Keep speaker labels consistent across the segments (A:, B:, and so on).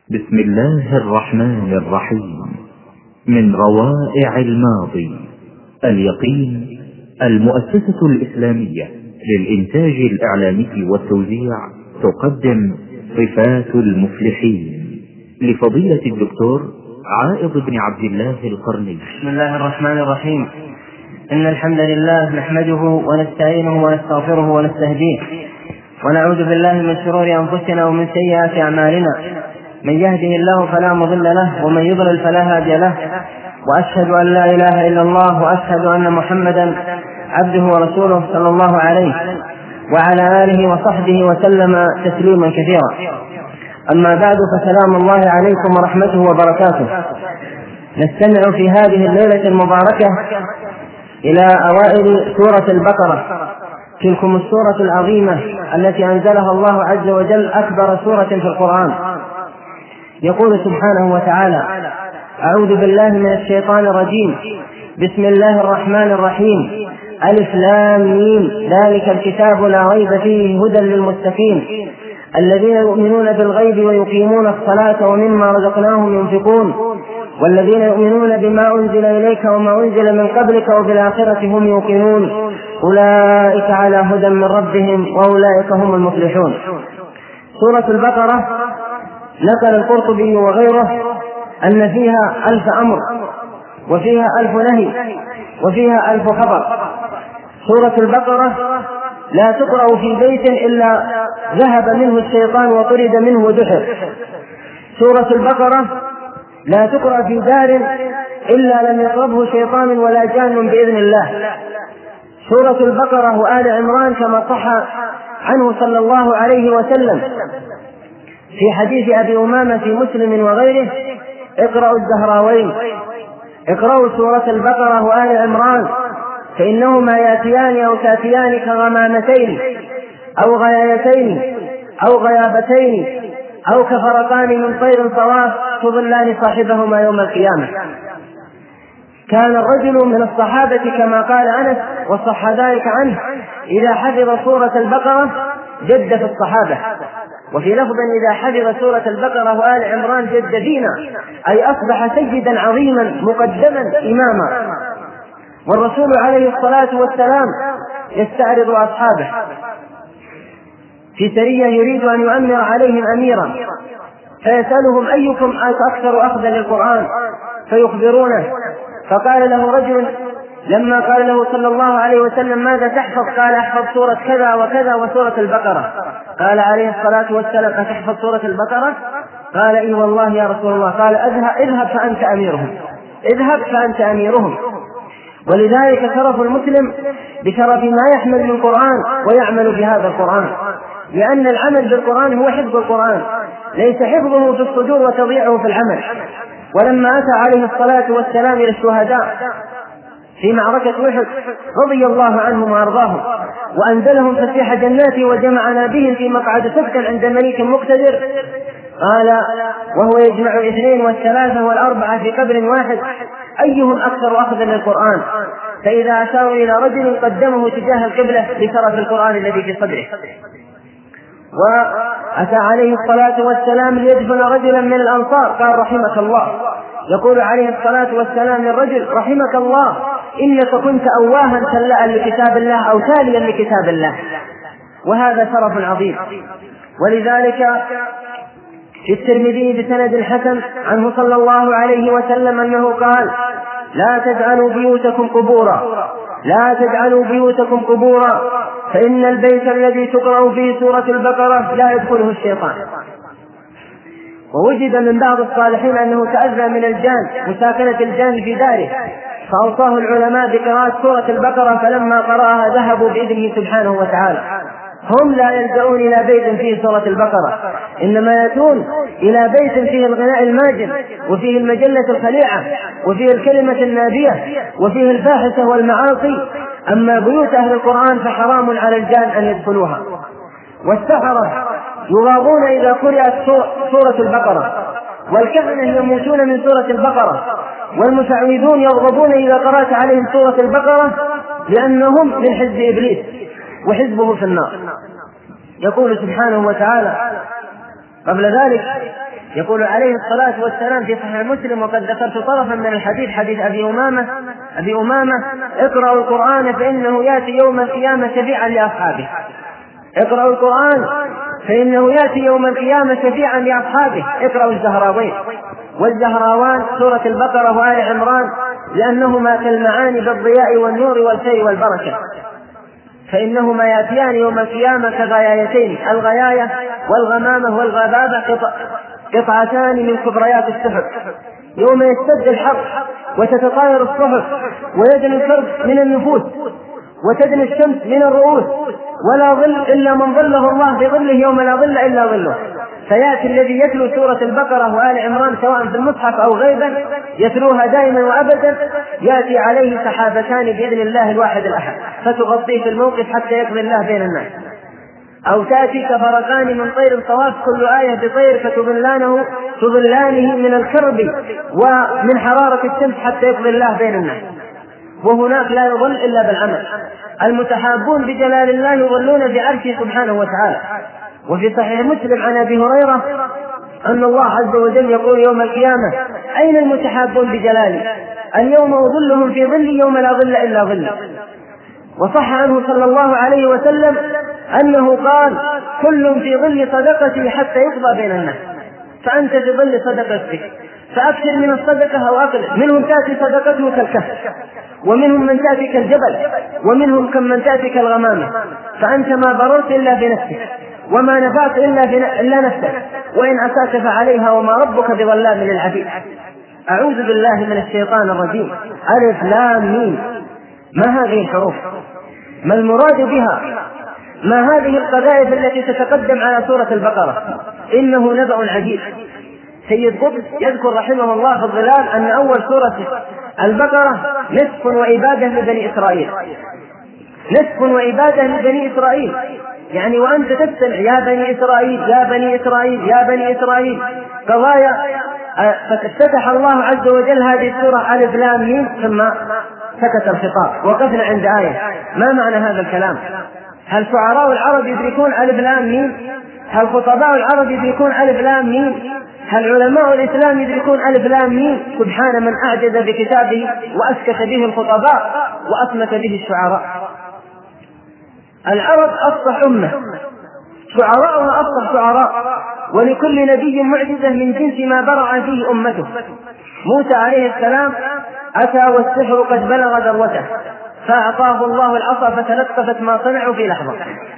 A: بسم الله الرحمن الرحيم. من روائع الماضي اليقين، المؤسسة الإسلامية للإنتاج الإعلامي والتوزيع تقدم صفات المفلحين لفضيلة الدكتور عائض بن عبد الله القرني.
B: بسم الله الرحمن الرحيم. إن الحمد لله نحمده ونستعينه ونستغفره ونستهديه، ونعوذ بالله من شرور أنفسنا ومن سيئات أعمالنا. من يهده الله فلا مضل له، ومن يضلل فلا هادي له. وأشهد أن لا إله إلا الله، وأشهد أن محمدا عبده ورسوله صلى الله عليه وعلى آله وصحبه وسلم تسليما كثيرا. أما بعد، فسلام الله عليكم ورحمته وبركاته. نستمع في هذه الليلة المباركة إلى أوائل سورة البقرة، تلكم السورة العظيمة التي أنزلها الله عز وجل، أكبر سورة في القرآن. يقول سبحانه وتعالى: أعوذ بالله من الشيطان الرجيم، بسم الله الرحمن الرحيم، ألف لام ميم، ذلك الكتاب لا ريب فيه هدى للمتقين الذين يؤمنون بالغيب ويقيمون الصلاة ومما رزقناهم ينفقون والذين يؤمنون بما أنزل إليك وما أنزل من قبلك وبالآخرة هم يوقنون أولئك على هدى من ربهم وأولئك هم المفلحون. سورة البقرة نقل القرطبي وغيره أن فيها 1000 أمر، وفيها 1000 نهي، وفيها 1000 خبر. سورة البقرة لا تقرأ في بيت إلا ذهب منه الشيطان وطرد منه ودحر. سورة البقرة لا تقرأ في دار إلا لم يقربه شيطان ولا جان بإذن الله. سورة البقرة وآل عمران كما صح عنه صلى الله عليه وسلم في حديث أبي أمامة في مسلم وغيره: اقرأوا الزهراوين، اقرأوا سورة البقرة وآل عمران، فإنهما ياتيان أو تاتيان كغمامتين أو غيايتين أو غيابتين أو كفرقان من طير صواف تظلان صاحبهما يوم القيامة. كان الرجل من الصحابة كما قال أنس وصح ذلك عنه: إذا حفظ سورة البقرة جد في الصحابة. وفي لفظ: إذا حفظ سورة البقرة وآل عمران جد فينا، أي أصبح سيدا عظيما مقدما إماما. والرسول عليه الصلاة والسلام يستعرض أصحابه في سرية يريد أن يؤمر عليهم أميرا، فيسألهم: أيكم أكثر أخذا للقرآن؟ فيخبرونه. فقال له رجل لما قال له صلى الله عليه وسلم: ماذا تحفظ؟ قال: أحفظ سورة كذا وكذا وسورة البقرة. قال عليه الصلاة والسلام: أتحفظ سورة البقرة؟ قال: إي والله يا رسول الله. قال: اذهب فأنت أميرهم، اذهب فأنت أميرهم. ولذلك شرف المسلم بشرف ما يحمل من قرآن ويعمل بهذا القرآن، لأن العمل بالقرآن هو حفظ القرآن، ليس حفظه في الصدور وتضييعه في العمل. ولما أتى عليه الصلاة والسلام إلى الشهداء في معركة أحد رضي الله عنهم وأرضاهم وأنزلهم فسيح جناته وجمعنا بهم في مقعد صدق عند مليك مقتدر، قال وهو يجمع 2 و3 و4 في قبر واحد: أيهم أكثر أخذا للقرآن؟ فإذا أشاروا إلى رجل قدمه تجاه القبلة لشرف القرآن الذي في صدره. وأتى عليه الصلاة والسلام ليدفن رجلا من الأنصار، قال: رحمك الله. يقول عليه الصلاة والسلام للرجل: رحمك الله، إنك كنت أواها تلأ لكتاب الله أو تاليا لكتاب الله. وهذا شرف عظيم. ولذلك في الترمذي بسند حسن عنه صلى الله عليه وسلم أنه قال: لا تجعلوا بيوتكم قبورا، لا تجعلوا بيوتكم قبورا، فإن البيت الذي تقرأ فيه سورة البقرة لا يدخله الشيطان. ووجد من بعض الصالحين أنه تأذى من الجان، مساكنة الجان في داره، فأوصاه العلماء بقراءة سورة البقرة، فلما قرأها ذهبوا بإذنه سبحانه وتعالى. هم لا يلجؤون إلى بيت فيه سورة البقرة، إنما يأتون إلى بيت فيه الغناء الماجن، وفيه المجلة الخليعة، وفيه الكلمة النابية، وفيه الفاحشة والمعاصي. أما بيوت أهل القرآن فحرام على الجان أن يدخلوها. والسحرة يغاضون إذا قرأت سورة البقرة، والكهنة يموتون من سورة البقرة، والمشعوذون يغضبون إذا قرأت عليهم سورة البقرة، لأنهم من حزب إبليس وحزبه في النار. يقول سبحانه وتعالى قبل ذلك: يقول عليه الصلاة والسلام في صحيح مسلم، وقد ذكرت طرفا من الحديث، حديث أبي أمامة: اقرأوا القرآن فإنه يأتي يوم القيامة شفيعا لأصحابه. اقرأوا القرآن فإنه يأتي يوم القيامة شفيعا لأصحابه. اقرأوا الزهراوين والزهراوان، سورة البقرة وآل عمران، لأنهما كالمعاني بالضياء والنور والخير والبركة، فإنهما يأتيان يوم القيامة كغيايتين، الغياية والغمامة والغبابة قطعتان من كبريات السحر. يوم يشتد الحر وتتطاير الصحف ويدني الكرب من النفوس وتدني الشمس من الرؤوس، ولا ظل إلا من ظله الله بظله يوم لا ظل إلا ظله. فيأتي الذي يتلو سورة البقرة وآل عمران سواء في المصحف أو غيبا، يتلوها دائما وأبدا، يأتي عليه سحابتان بإذن الله الواحد الأحد فتغطيه في الموقف حتى يقضي الله بين الناس، أو تأتي كفرقان من طير صواف كل آية بطير فتظلانه من الكرب ومن حرارة الشمس حتى يقضي الله بين الناس. وهناك لا يظل إلا بالعمل. المتحابون بجلال الله يظلون بعرشه سبحانه وتعالى. وفي صحيح مسلم عن أبي هريرة أن الله عز وجل يقول يوم القيامة: أين المتحابون بجلالي؟ اليوم أظلهم في ظلي يوم لا ظل إلا ظلي. وصح عنه صلى الله عليه وسلم أنه قال: كل في ظل صدقتي حتى يقضى بين الناس. فأنت في ظل صدقتك فأكثر من الصدقة أو أقل. منهم تأتي صدقته كالكهف، ومنهم من تأتي كالجبل، ومنهم من تأتي كالغمامة. فأنت ما بررت إلا بنفسك، وما نفعت إلا نفسك، وإن أساك فعليها، وما ربك بظلام للعبيد. أعوذ بالله من الشيطان الرجيم. ألف لام ميم، ما هذه الحروف؟ ما المراد بها؟ ما هذه القذائف التي تتقدم على سورة البقرة؟ إنه نبأ عجيب. سيد قطب يذكر رحمه الله في الظلال أن أول سورة البقرة نسك وإبادة لبني إسرائيل. نسك وإبادة لبني إسرائيل، يعني وأنت تستمع: يا بني إسرائيل يا بني إسرائيل يا بني إسرائيل، قضايا. فافتتح الله عز وجل هذه السورة ألف لام ميم، ثم سكت الخطاب. وقفنا عند آية. ما معنى هذا الكلام؟ هل شعراء العرب يدركون ألف لام ميم؟ هل خطباء العرب يدركون ألف لام ميم؟ هل علماء الإسلام يدركون ألف لام ميم؟ سبحان من أعجز بكتابه وأسكت به الخطباء وأصمت به الشعراء. العرب أفصح أمة، شعراءها أفصح شعراء، ولكل نبي معجزة من جنس ما برع فيه أمته. موسى عليه السلام أتى والسحر قد بلغ ذروته، فأعطاه الله العصا فتلقفت ما صنعوا في لحظة.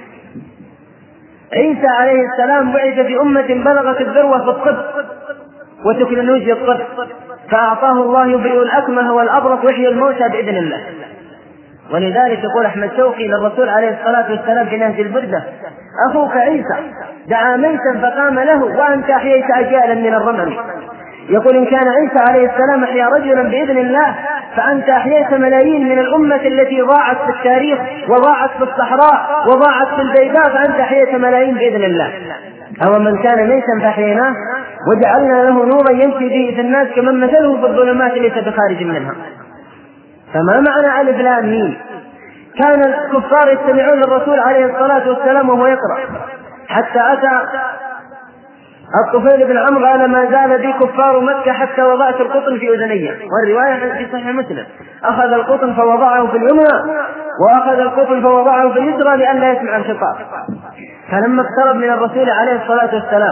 B: عيسى عليه السلام بعث في أمة بلغت الذروة في الطب وتكنولوجيا الطب، فأعطاه الله يبرئ الأكمه والأبرص ويحيي الموتى بإذن الله. ولذلك يقول أحمد شوقي للرسول عليه الصلاة والسلام في نهج البردة: أخوك عيسى دعا ميتا فقام له، وأنت أحييت أجيالا من الرمم. يقول: إن كان عيسى عليه السلام أحيا رجلا بإذن الله، فأنت أحييت ملايين من الأمة التي ضاعت في التاريخ وضاعت في الصحراء وضاعت في البيداء، فأنت أحييت ملايين بإذن الله. أو من كان ميتا فأحييناه وجعلنا له نورا يمشي به في الناس كمن مثله في الظلمات ليس بخارج منها. فما معنى ألف لام ميم؟ كان الكفار يستمعون للرسول عليه الصلاة والسلام وهو يقرأ، حتى أتى الطفيل بن عمرو قال: ما زال بي كفار مكة حتى وضعت القطن في أذني. والرواية في صحيح مسلم: أخذ القطن فوضعه في اليمنى وأخذ القطن فوضعه في اليسرى لئلا يسمع الخطاب. فلما اقترب من الرسول عليه الصلاة والسلام،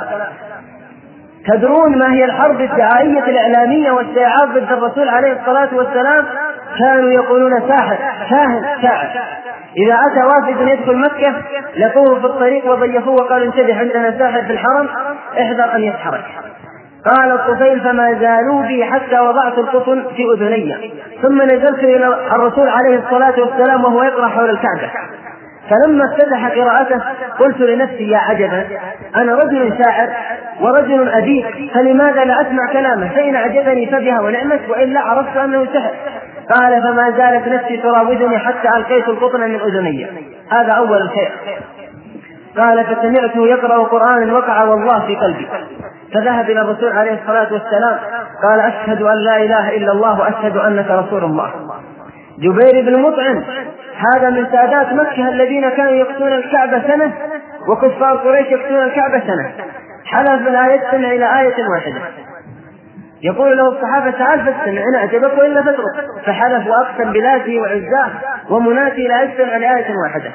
B: تدرون ما هي الحرب الدعائية الإعلامية والشائعات ضد الرسول عليه الصلاة والسلام؟ كانوا يقولون: ساحر، كاهن، شاعر. إذا أتى وافد يدخل مكة لقوه في الطريق وضيفوه وقالوا: انتبه عندنا ساحر في الحرم، احذر أن يسحرك. قال الطفيل: فما زالوا بي حتى وضعت القطن في أذني، ثم نزلت إلى الرسول عليه الصلاة والسلام وهو يقرأ حول الكعبة. فلما افتتح قراءته قلت لنفسي: يا عجبا، أنا رجل شاعر ورجل أديب، فلماذا لا أسمع كلامه؟ فإن أعجبني فبها ونعمت، وإلا عرفت أنه سحر. قال: فما زالت نفسي تراودني حتى ألقيت القطن من أذني. هذا أول شيء. قال: فسمعته يقرأ قرآنا وقع والله في قلبي، فذهب إلى الرسول عليه الصلاة والسلام قال: أشهد أن لا إله إلا الله وأشهد أنك رسول الله. جبير بن مطعم هذا من سادات مكة الذين كانوا يقصون الكعبة سنة، وكفار قريش يقصون الكعبة سنة. حلف لا يستمع إلى آية واحدة، يقول له الصحابة تعال فاستمع إن أعجبك وإلا فاترك، فحلف وأقسم بذاته وعزاه ومناته لا يستمع لآية واحدة.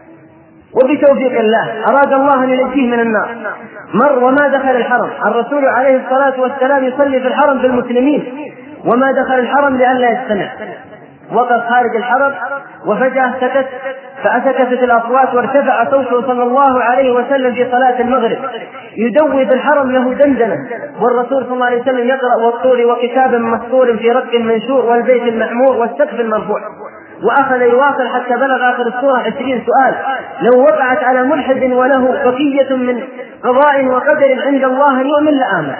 B: وبتوفيق الله أراد الله أن ينجيه من النار. مر وما دخل الحرم، الرسول عليه الصلاة والسلام يصلي في الحرم بالمسلمين وما دخل الحرم لئلا يستمع، وقف خارج الحرم وفجأة سكت، فأسكتت الأصوات وارتفع صوته صلى الله عليه وسلم في صلاة المغرب يدوي بالحرم له دندنة، والرسول صلى الله عليه وسلم يقرأ والطور وكتاب مسطور في رق منشور والبيت المعمور والسقف المرفوع، وأخذ يواصل حتى بلغ آخر السورة 20 سؤال لو وقعت على ملحد وله بقية من قضاء وقدر عند الله يؤمن لآمن.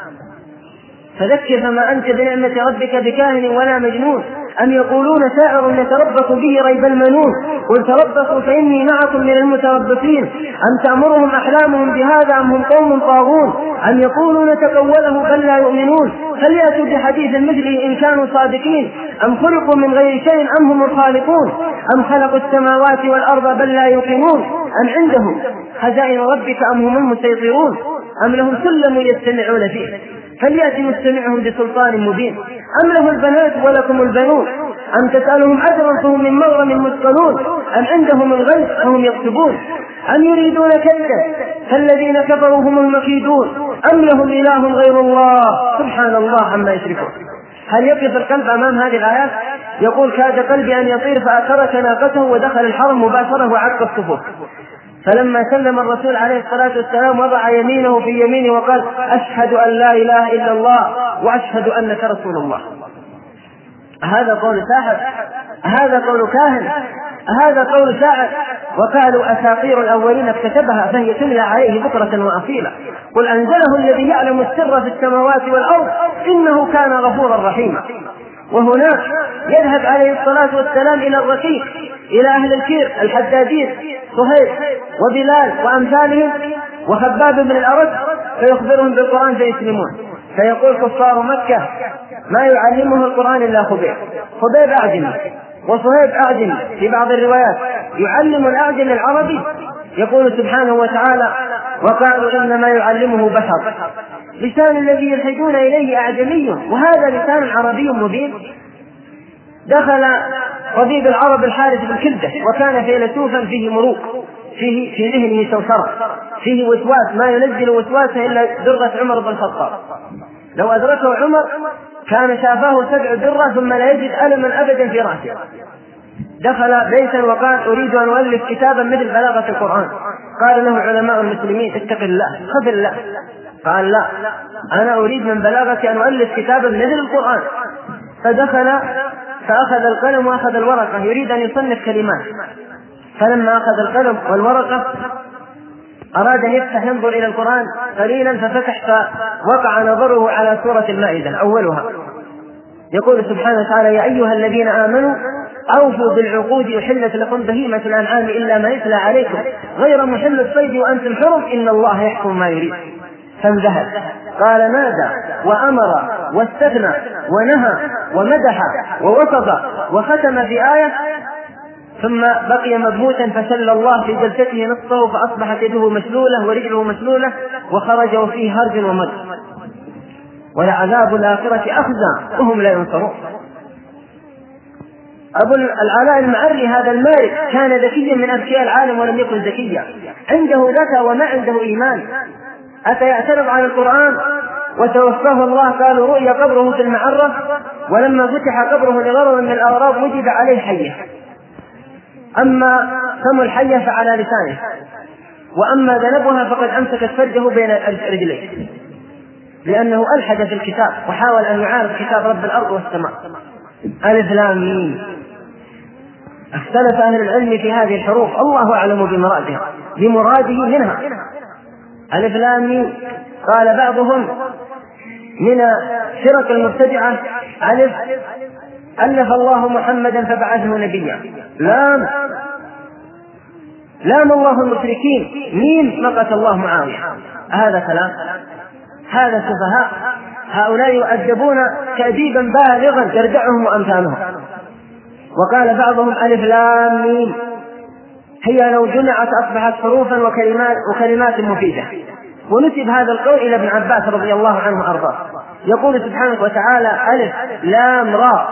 B: فذكر فما أنت بنعمة ربك بكاهن ولا مجنون، أم يقولون شاعر نتربص به ريب المنون، قل تربصوا فإني معكم من المتربصين، أم تأمرهم أحلامهم بهذا أم هم قوم طاغون، أم يقولون تقوله بل لا يؤمنون، فليأتوا بحديث مثله إن كانوا صادقين، أم خلقوا من غير شيء أم هم الخالقون، أم خلقوا السماوات والأرض بل لا يوقنون، أم عندهم خزائن ربك أم هم المسيطرون، أم لهم سلم يستمعون فيه فليأتي مستمعهم بسلطان مبين، أم له البنات ولكم البنون، أم تسألهم أجرا فهم من مغرم مثقلون، أم عندهم الغيث فهم يكتبون، أم يريدون كيدا فالذين كفروا هم المكيدون، أم لهم إله غير الله سبحان الله عما يشركون. هل يقف القلب أمام هذه الآيات؟ يقول كاد قلبي أن يطير فأترك ناقته ودخل الحرم مباشرة وعق الصفوف. فلما سلم الرسول عليه الصلاة والسلام وضع يمينه في يمينه وقال أشهد أن لا إله إلا الله وأشهد أنك رسول الله. هذا قول ساحر، هذا قول كاهن، هذا قول شاعر. وقالوا أساطير الأولين اكتتبها فهي تملى عليه بكرة وأصيلا، قل أنزله الذي يعلم السر في السماوات والأرض إنه كان غفورا رحيما. وهناك يذهب عليه الصلاة والسلام إلى الرقيق إلى أهل الكير الحدادين صهيب وبلال وأمثالهم وخباب بن الأرد فيخبرهم بالقرآن فيسلمون، فيقول كفار مكة ما يعلمه القرآن إلا خبيب، خبيب أعجمي وصهيب أعجمي في بعض الروايات يعلم الأعجم العربي. يقول سبحانه وتعالى وقالوا إنما يعلمه بشر، لسان الذي يلحدون إليه أعجمي وهذا لسان عربي مبين. دخل طبيب العرب الحارث بن كلدة وكان فيلسوفا فيه مروق، في ذهنه سوسرة، فيه وسواس ما ينزل وسواسه إلا درة عمر بن الخطاب، لو أدركه عمر كان شافاه 7 درة ثم لا يجد ألما أبدا في رأسه. دخل بيتا وقال أريد أن أؤلف كتابا مثل بلاغة القرآن. قال له علماء المسلمين اتق الله خذ الله. قال لا أنا أريد من بلاغة أن أؤلف كتابا مثل القرآن. فدخل فأخذ القلم وأخذ الورقة يريد أن يصنف كلمات، فلما أخذ القلم والورقة أراد أن يفتح ينظر إلى القرآن قليلا ففتح فوقع نظره على سورة المائدة أولها. يقول سبحانه وتعالى يا أيها الذين آمنوا أوفوا بالعقود أحلت لكم بهيمة الأنعام إلا ما يتلى عليكم غير محل الصيد وأنتم حرم إن الله يحكم ما يريد. فانذهل قال نادى وأمر واستثنى ونهى ومدح ووصف وختم في آية ثم بقي مبهوتا فسل الله في جلسته نصفه فأصبحت يده مشلولة ورجله مشلولة وخرج وفيه هرج ومد ولعذاب الآخرة أخزى وهم لا ينصرون. أبو العلاء المعري هذا المارك كان ذكيا من أذكياء العالم ولم يكن ذكيا، عنده ذكاء وما عنده إيمان. أتى يعترض على القرآن وتوفاه الله قالوا رؤيا قبره في المعرة، ولما فتح قبره لغرض من الأغراض وجد عليه حية، أما فم الحية فعلى لسانه وأما ذنبها فقد أمسكت فرجه بين رجليه لأنه ألحد في الكتاب وحاول أن يعارض كتاب رب الأرض والسماء. ألف لام ميم. اختلف أهل العلم في هذه الحروف الله أعلم بمراده منها. ألف لام ميم. قال بعضهم من فرق المبتدعة ألف ألف الله محمدا فبعثه نبيا، لام الله المشركين، ميم مقت الله معاوية. هذا كلام، هذا سفهاء، هؤلاء يؤدبون تأديبا بالغا يردعهم وأمثالهم. وقال بعضهم ألف لام ميم هي لو جمعت أصبحت حروفا وكلمات مفيدة، ونسب هذا القول إلى ابن عباس رضي الله عنه وأرضاه. يقول سبحانه وتعالى ألف لام راء،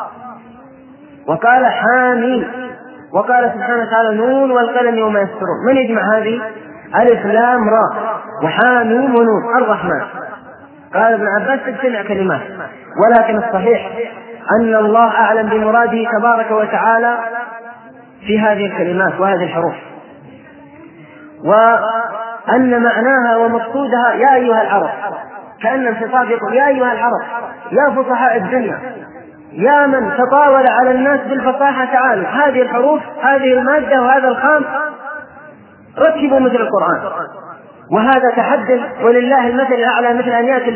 B: وقال حامين، وقال سبحانه وتعالى نون والقلم وما يسطرون. من يجمع هذه؟ ألف لام راء وحامين ونون الرحمن. قال ابن عباس تجتمع كلمات، ولكن الصحيح أن الله أعلم بمراده تبارك وتعالى في هذه الكلمات وهذه الحروف، وأن معناها ومقصودها يا أيها العرب، كأن الخطاب يقول يا أيها العرب، يا فصحاء الدنيا، يا من تطاول على الناس بالفصاحة، تعالوا هذه الحروف، هذه المادة وهذا الخام ركبوا مثل القرآن. وهذا تحدي، ولله المثل الأعلى، مثل أن يأتي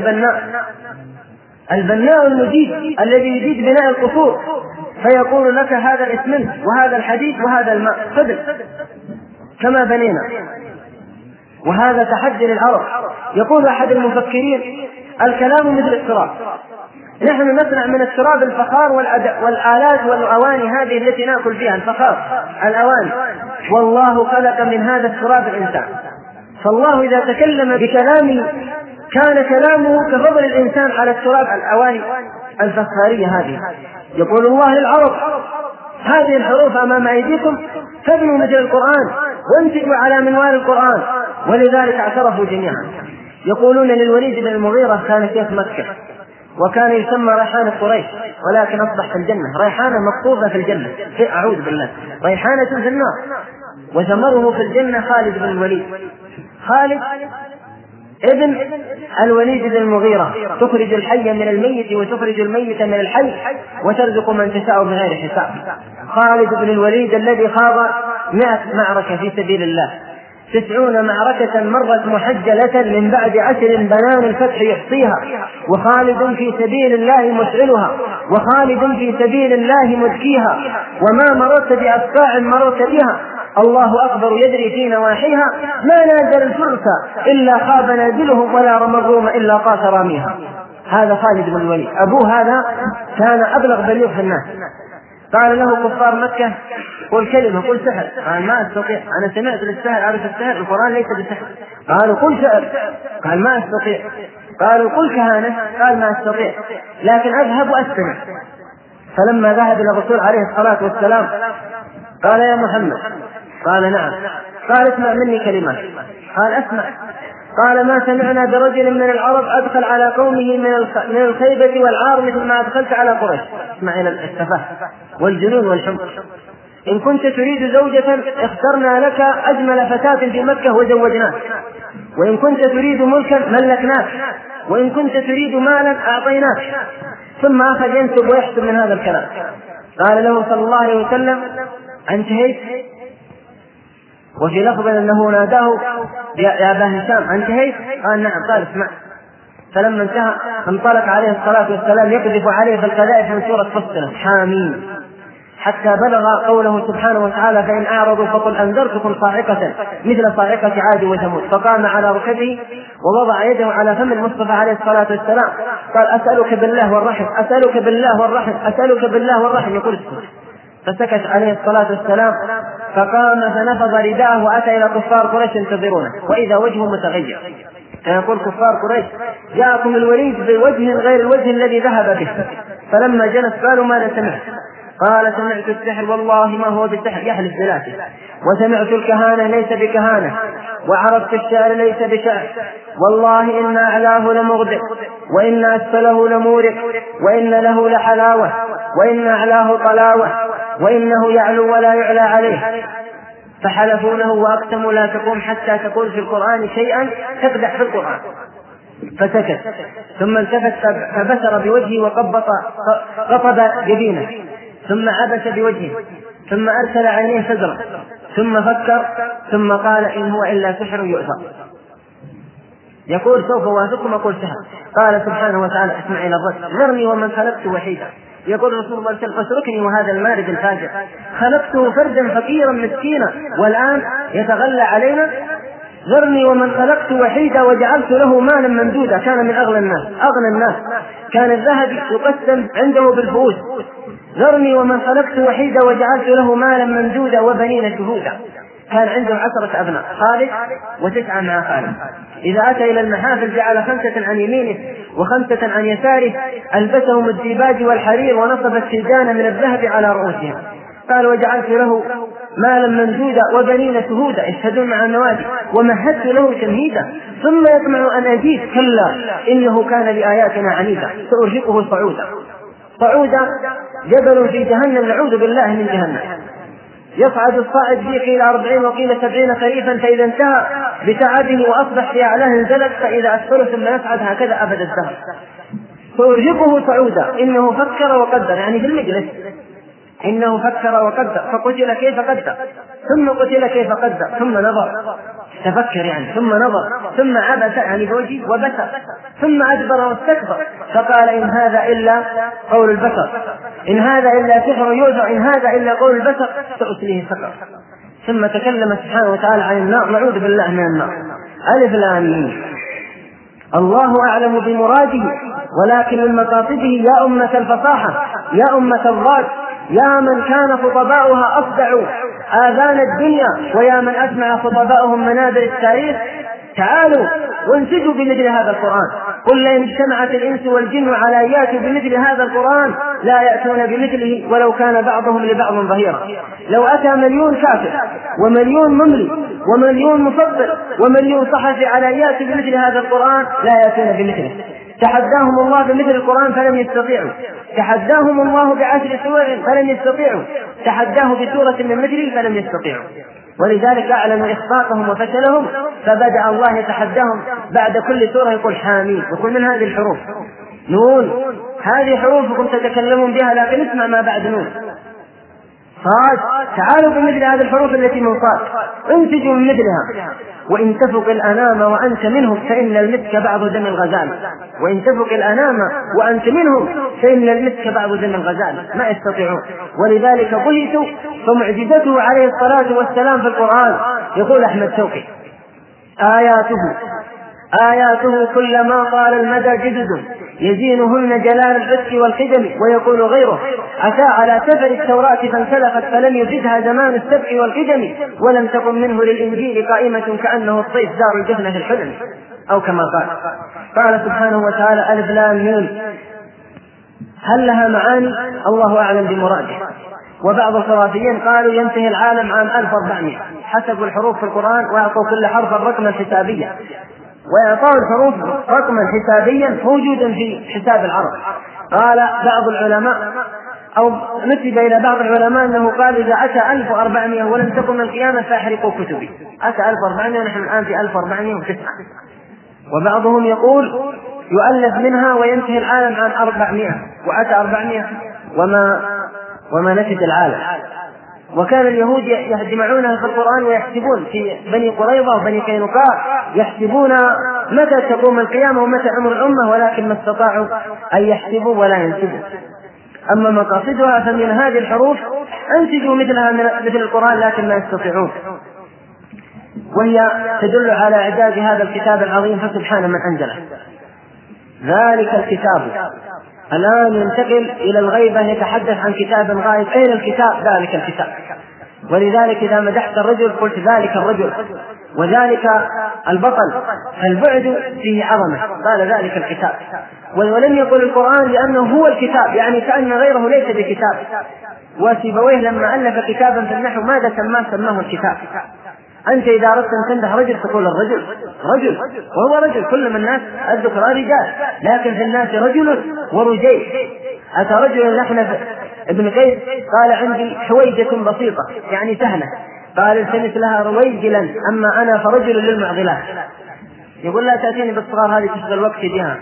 B: البناء المجيد الذي يجيد بناء القصور فيقول لك هذا الاسمنت وهذا الحديد وهذا الماء صدق كما بنينا. وهذا تحدي للعرب. يقول أحد المفكرين الكلام مثل التراب، نحن نصنع من التراب الفخار والآلات والأواني هذه التي نأكل فيها، الفخار الأواني، والله خلق من هذا التراب الإنسان. فالله إذا تكلم بكلام كان كلامه كفضل الإنسان على التراب الأواني الفخارية هذه. يقول الله للعرب هذه الحروف أمام أيديكم فابنوا مثل القرآن وامسكوا على منوال القرآن. ولذلك اعترفوا جميعا. يقولون للوليد بن المغيرة كان شيخ مكة، وكان يسمى ريحانة قريش، ولكن أصبح في الجنة، ريحانة مقطوفة في الجنة، أعوذ بالله، ريحانة في النار، وثمره في الجنة خالد بن الوليد. خالد ابن الوليد بن المغيرة، تخرج الحي من الميت وتخرج الميت من الحي وترزق من تشاء بغير حساب. خالد بن الوليد الذي خاض 100 معركة في سبيل الله، 90 معركة مرت محجلة من بعد 10 بنان الفتح يحصيها، وخالد في سبيل الله مسعلها، وخالد في سبيل الله مذكيها، وما مررت بأسقاع مررت بها، الله أكبر يدري في نواحيها، ما نازل الفرس إلا خاب نازلهم ولا رمى الروم إلا قاس راميها. هذا خالد بن الوليد. أبوه هذا كان أبلغ بليغ في الناس. قال له كفار مكة قل كلمة، قل سحر، قال ما أستطيع، أنا سمعت للسحر، أعرف السحر، القرآن ليس بسحر. قالوا قل شعر، قال ما أستطيع. قالوا قل كهانة، قال ما أستطيع، لكن أذهب وأستمع. فلما ذهب إلى الرسول عليه الصلاة والسلام قال يا محمد، قال نعم، قال اسمع مني كلمات، قال أسمع. قال ما سمعنا برجل من العرب أدخل على قومه من الخيبة والعار مثل ما أدخلت على قريش. اسمع إلى السفاه والجنون والحمق. إن كنت تريد زوجة اخترنا لك أجمل فتاة في مكة وزوجناك، وإن كنت تريد ملكا ملكناك، وإن كنت تريد مالا أعطيناك. ثم أخذ ينسب ويحسب من هذا الكلام. قال له صلى الله عليه وسلم انتهيت؟ وفي لفظ أنه ناداه يا أبا هشام انتهيت؟ قال نعم. قال اسمع. فلما انتهى انطلق عليه الصلاة والسلام يقذف عليه في القذائف من سورة فصلت حامين، حتى بلغ قوله سبحانه وتعالى فإن أعرضوا فقل أنذرتكم صاعقة مثل صاعقة عاد وثمود. فقام على ركبه ووضع يده على فم المصطفى عليه الصلاة والسلام، قال أسألك بالله والرحم، أسألك بالله والرحم، أسألك بالله والرحم. يقول اسكت. فسكت عليه الصلاة والسلام، فقام فنفض رداءه وأتى إلى كفار قريش ينتظرونه، وإذا وجهه متغير. فيقول كفار قريش جاءكم الوليد بوجه غير الوجه الذي ذهب به. فلما جلس قالوا ماذا سمعت؟ قال سمعت السحر والله ما هو بالسحر، يحلف بذاته، وسمعت الكهانة ليس بكهانة، وعرفت الشعر ليس بشعر، والله إن أعلاه لمغدق وإن أسفله لمورق، وإن له لحلاوة وإن أعلاه طلاوة، وإنه يعلو ولا يعلى عليه. فحلفوا له وأقسموا لا تقوم حتى تقول في القرآن شيئا تقدح في القرآن. فسكت، ثم التفت فبسر بوجهه وقبض جبينه، ثم عبس بوجهه، ثم أرسل عينيه فزرا، ثم فكر، ثم قال إن هو إلا سحر يؤثر. يقول سوف أوافقكم أقول سحر. قال سبحانه وتعالى اسمع إلى الرجل ذرني ومن خلقت وحيدا. يقول رسول الله صلى الله عليه وسلم اتركني وهذا المارد الفاجر، خلقته فردا فقيرا مسكينا والآن يتغلى علينا. ذرني ومن خلقت وحيدا وجعلت له مالا ممدودا، كان من أغنى الناس، كان الذهب يقسم عنده بالفؤوس. ذرني ومن خلقت وحيدا وجعلت له مالا ممدودا وبنين شهودا. كان عنده 10 أبناء، خالد و9 مع خالد. إذا أتى إلى المحافل جعل 5 عن يمينه و5 عن يساره، ألبسهم الديباج والحرير ونصب السجان من الذهب على رؤوسهم. قال: وجعلت له مالا ممدودا وبنين شهودا يشهدون مع النوادي، ومهدت له تمهيدا، ثم يطمع أن أزيد، كلا إنه كان لآياتنا عنيدا، سأرهقه صعودا. صعودا جبل في جهنم، نعوذ بالله من جهنم. يصعد الصاعد فيه قيل 40 وقيل 70 خريفا، فإذا انتهى بتعبه وأصبح في أعلاه انزلت، فإذا أسفل ثم يصعد هكذا أبد الدهر. سأرهقه صعودا، إنه فكر وقدر، يعني في المجلس إنه فكر وقدر، فقتل كيف قدر، ثم قتل كيف قدر، ثم نظر، تفكر يعني، ثم نظر، ثم عبس يعني بوجهه وبسر، ثم أدبر واستكبر، فقال: إن هذا إلا قول البشر، إن هذا إلا سحر يؤثر، إن هذا إلا قول البشر، سأصليه سقر. ثم تكلم سبحانه وتعالى عن النار، نعوذ بالله من النار. ألف لام ميم. الله أعلم بمراده، ولكن من مقاصده يا أمة الفصاحة، يا أمة الضاد، يا من كان خطباؤها أصدع آذان الدنيا، ويا من أسمع خطباؤهم منابر التاريخ، تعالوا وانسجوا بمثل هذا القرآن. قل لئن اجتمعت الإنس والجن على أن يأتوا بمثل هذا القرآن لا يأتون بمثله ولو كان بعضهم لبعض ظهيرا. لو أتى 1,000,000 كافر و1,000,000 مملي و1,000,000 مصدق و1,000,000 صحفي على أن يأتوا بمثل هذا القرآن لا يأتون بمثله. تحداهم الله بمثل القرآن فلم يستطيعوا، تحداهم الله ب10 سور فلم يستطيعوا، تحداه بسورة من مثله فلم يستطيعوا. ولذلك أعلنوا إخفاقهم وفشلهم، فبدأ الله يتحداهم بعد كل سورة يقول حامين، يقول من هذه الحروف نون، هذه حروفكم تتكلمون بها، لكن اسمع ما بعد نون. صاد، تعالوا بمثل هذه الحروف التي من صاد، انتجوا من مثلها. وإن تفق الأنام وأنت منهم فإن المسك بعض دم الغزال، وإن تفق الأنام وأنت منهم فإن المسك بعض دم الغزال، ما يستطيعون. ولذلك بهتوا، فمعجزته عليه الصلاة والسلام في القرآن. يقول أحمد شوقي: آياته كلما طال المدى جدد، يزينهن جلال العسك والخدم. ويقول غيره: أتى على سفر التوراة فانسلخت فلم يزدها زمان السبع والقدم، ولم تكن منه للإنجيل قائمة كأنه الطيف دار الجفن في الحلم، أو كما قال سبحانه وتعالى: ألف لام ميم. هل لها معاني؟ الله أعلم بمراده. وبعض الخرافيين قالوا ينتهي العالم عام 1400 حسب الحروف في القرآن، وأعطوا كل حرف رقما حسابيا، وإعطاء الحروف رقما حسابيا موجودا في حساب العرب. قال بعض العلماء، أو نسب إلى بعض العلماء أنه قال: إذا أتى 1400 ولم تقم القيامة فأحرقوا كتبي. أتى 1400 ونحن الآن في 1409. وبعضهم يقول يؤلف منها وينتهي العالم عن 400، وأتى 400 وما نفد العالم. وكان اليهود يجمعونها في القرآن ويحسبون في بني قريظة وبني قينقاع، يحسبون متى تقوم القيامة ومتى عمر الأمة، ولكن ما استطاعوا أن يحسبوا ولا ينسبوا. أما مقاصدها فمن هذه الحروف أنتجوا مثلها مثل القرآن، لكن لا يستطيعون. وهي تدل على إعجاز هذا الكتاب العظيم، فسبحان من أنزله. ذلك الكتاب. الآن ينتقل إلى الغيبة، يتحدث عن كتاب غائب. أين الكتاب؟ ذلك الكتاب. ولذلك إذا مدحت الرجل قلت ذلك الرجل، وذلك البطل، البعد فيه عظمة، قال ذلك الكتاب. ولم يقل القرآن لأنه هو الكتاب، يعني كأن غيره ليس بكتاب. وسيبويه لما ألف كتابا في النحو ماذا سماه الكتاب. أنت إذا أردت أن تمدح رجل تقول الرجل رجل، وهو رجل، كل من الناس الذكراء رجال، لكن في الناس رجل ورجيل. أتى رجل لحنف ابن قيس قال: عندي حويجة بسيطة، يعني سهلة. قال: التمس لها رويجلا، أما أنا فرجل للمعضلات. يقول: لا تأتيني بالصغار، هذه تشغل وقتي بها،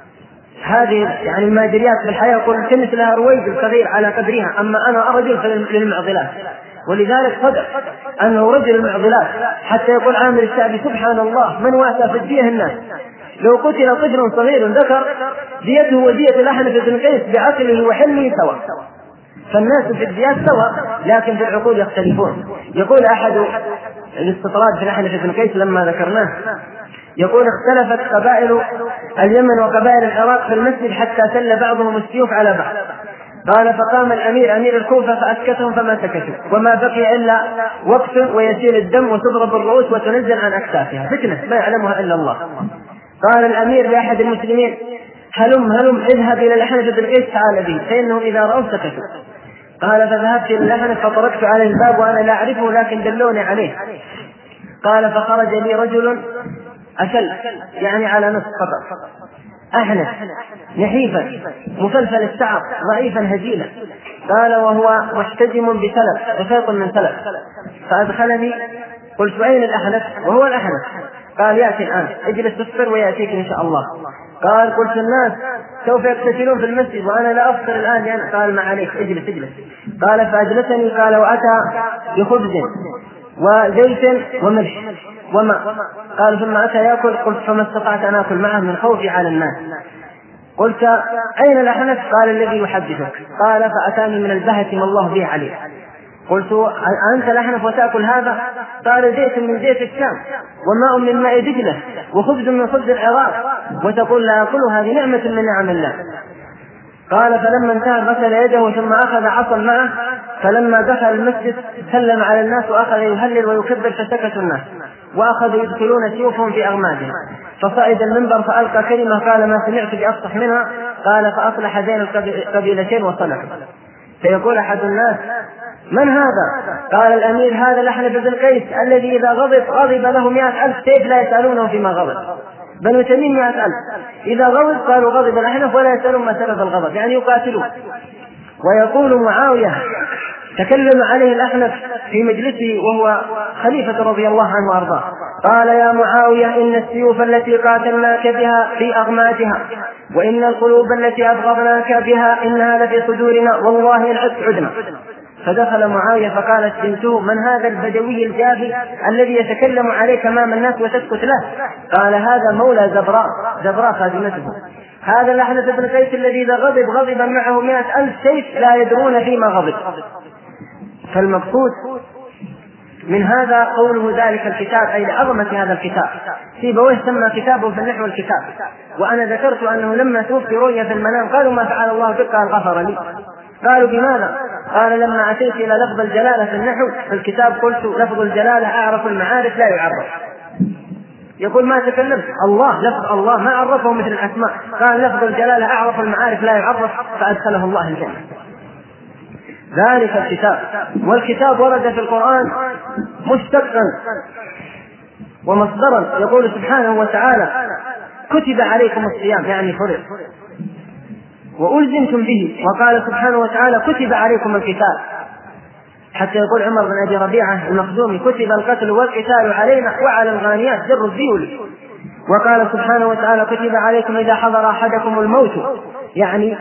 B: هذه يعني المادريات في الحياة. يقول: التمس لها رويجل صغير على قدرها، أما أنا رجل للمعضلات. ولذلك صدق أنه رجل المعضلات، حتى يقول عامر الشعبي: سبحان الله من واسى في الدية الناس، لو قتل طفل صغير ذكر ديته ودية الأحنف بن قيس بعقله وحلمه سواء. فالناس في الديات سواء، لكن في العقول يختلفون. يقول أحد الاستطراد في الأحنف بن قيس لما ذكرناه، يقول: اختلفت قبائل اليمن وقبائل العراق في المسجد حتى سل بعضهم السيوف على بعض. قال فقام الأمير أمير الكوفة فأسكتهم فما سكتوا، وما بقي إلا وقت ويسيل الدم وتضرب الرؤوس وتنزل عن أكتافها، فتنة ما يعلمها إلا الله. قال الأمير لأحد المسلمين هلم اذهب إلى الأحنف بن قيس تعال به فإنهم إذا رأوا سكتوا. قال فذهبت إلى الأحنف فطرقت عليه الباب وأنا لا أعرفه لكن دلوني عليه. قال فخرج لي رجل أشل يعني على نصف خطأ أحنف نحيفا مفلفل الشعر ضعيفا هزيلا. قال وهو محتجم بسلب وشيط من سلب. فأدخلني قلت أين الأحنف؟ وهو الأحنف. قال يأتي الآن اجلس تصبر ويأتيك إن شاء الله. قال قلت الناس سوف يقتتلون في المسجد وأنا لا أفطر الآن يعني. قال ما عليك اجلس. قال فأجلسني. قال وأتى بخبز وزيت وملح وماء. قال ثم أتى يأكل. قلت فما استطعت أن أكل معه من خوفي على الناس. قلت أين الأحنف؟ قال الذي يحدثك. قال فأتاني من البهة ما الله به عليه. قلت أنت الأحنف وتأكل هذا؟ قال زيت من زيت الشام وماء من ماء دجلة وخبز من خبز العراق وتقول لا أكل، هذه نعمة من نعم الله. قال فلما انتهى غسل يده ثم أخذ عصا معه، فلما دخل المسجد سلم على الناس وأخذ يهلل ويكبر فسكتوا الناس وأخذوا يدخلون سيوفهم في أغمادهم. فصعد المنبر فألقى كلمة قال ما سمعت بأفصح منها. قال فأصلح بين القبيلتين وصلحوا. فيقول أحد الناس من هذا؟ قال الأمير هذا الأحنف بن قيس الذي إذا غضب له 100,000 سيف لا يسألونه فيما غضب. بنو تميم 100,000 إذا غضب قالوا غضب الأحنف ولا يسألون ما سبب الغضب يعني يقاتلون. ويقول معاوية تكلم عليه الأحنف في مجلسه وهو خليفة رضي الله عنه وأرضاه. قال يا معاوية إن السيوف التي قاتلناك بها في أغمادها وإن القلوب التي أبغضناك بها إنها لفي صدورنا والله إن عدنا. فدخل معاوية فقالت بنته من هذا البدوي الجافي الذي يتكلم عليك أمام الناس وتسكت له؟ قال هذا مولى زبراء خادمته. هذا الأحنف بن قيس الذي إذا غضب معه 100,000 سيف لا يدرون فيما غضب. فالمقصود من هذا قوله ذلك الكتاب أي لعظمة هذا الكتاب. سيبويه سمى كتابه في النحو الكتاب. وأنا ذكرت أنه لما توفي رؤيا في المنام قالوا ما فعل الله بك؟ قال غفر لي. قالوا بماذا؟ قال لما أتيت إلى لفظ الجلالة في النحو في الكتاب قلت لفظ الجلالة أعرف المعارف لا يعرف. يقول ما تكلمت الله لفظ الله ما عرفه مثل الأسماء. قال لفظ الجلالة أعرف المعارف لا يعرف فأدخله الله الجنة. ذلك الكتاب. والكتاب ورد في القرآن مشتقا ومصدرا. يقول سبحانه وتعالى كتب عليكم الصيام يعني فرض وألزمتم به. وقال سبحانه وتعالى كتب عليكم القتال. حتى يقول عمر بن أبي ربيعة المخزومي كتب القتل والقتال علينا وعلى الغانيات جر الذيول. وقال سبحانه وتعالى كتب عليكم إذا حضر أحدكم الموت يعني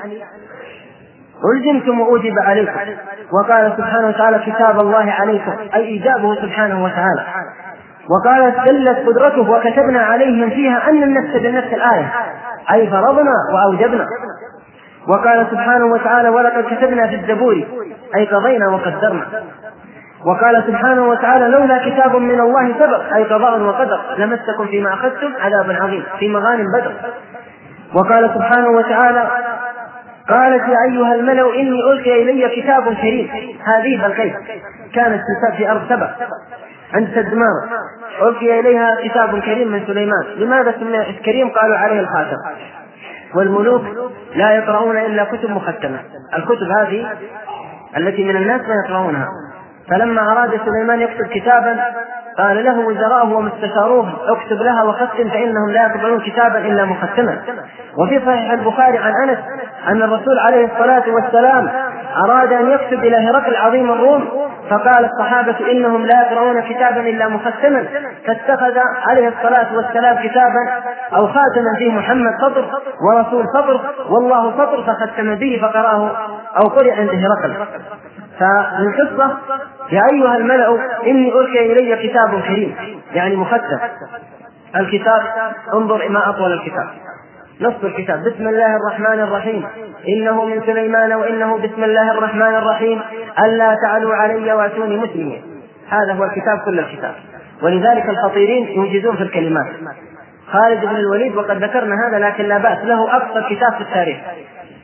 B: ألزمتم وأوجب عليكم. وقال سبحانه وتعالى كتاب الله عليكم أي إيجابه سبحانه وتعالى. وقال دلت قدرته وكتبنا عليهم فيها أن النفس بالنفس الآية أي فرضنا وأوجبنا. وقال سبحانه وتعالى ولقد كتبنا في الزبور أي قضينا وقدرنا. وقال سبحانه وتعالى لولا كتاب من الله سبق أي قضاء وقدر لمسكم فيما أخذتم عذاب عظيم في مغانم بدر. وقال سبحانه وتعالى قالت يا أيها الملأ إني ألقي إلي كتاب كريم. هذه بلقيس كانت في أرض سبأ عند سدمار ألقي إليها كتاب كريم من سليمان. لماذا سمي كريم؟ قالوا عليه الخاتم. والملوك لا يقرؤون إلا كتب مختمة. الكتب هذه التي من الناس ما يقرؤونها. فلما أراد سليمان يكتب كتابا قال له وزراءه ومستشاروه اكتب لها وختم فإنهم لا يقبلون كتابا إلا مختما. وفي صحيح البخاري عن أنس أن الرسول عليه الصلاة والسلام أراد أن يكتب إلى هرقل عظيم الروم فقال الصحابة إنهم لا يقرؤون كتابا إلا مختما. فاتخذ عليه الصلاة والسلام كتابا أو خاتما فيه محمد سطر ورسول سطر والله سطر فختم به فقرأه أو قرئ عند هرقل. فمن قصة يا أيها الملأ إني ألقي إلي كتاب كريم يعني مختم. الكتاب انظر ما أطول الكتاب نص الكتاب بسم الله الرحمن الرحيم إنه من سليمان وإنه بسم الله الرحمن الرحيم ألا تعلوا علي وأتوني مسلمين. هذا هو الكتاب كل الكتاب. ولذلك الخطيرين يوجدون في الكلمات. خالد بن الوليد وقد ذكرنا هذا لكن لا بأس له أقصى كتاب في التاريخ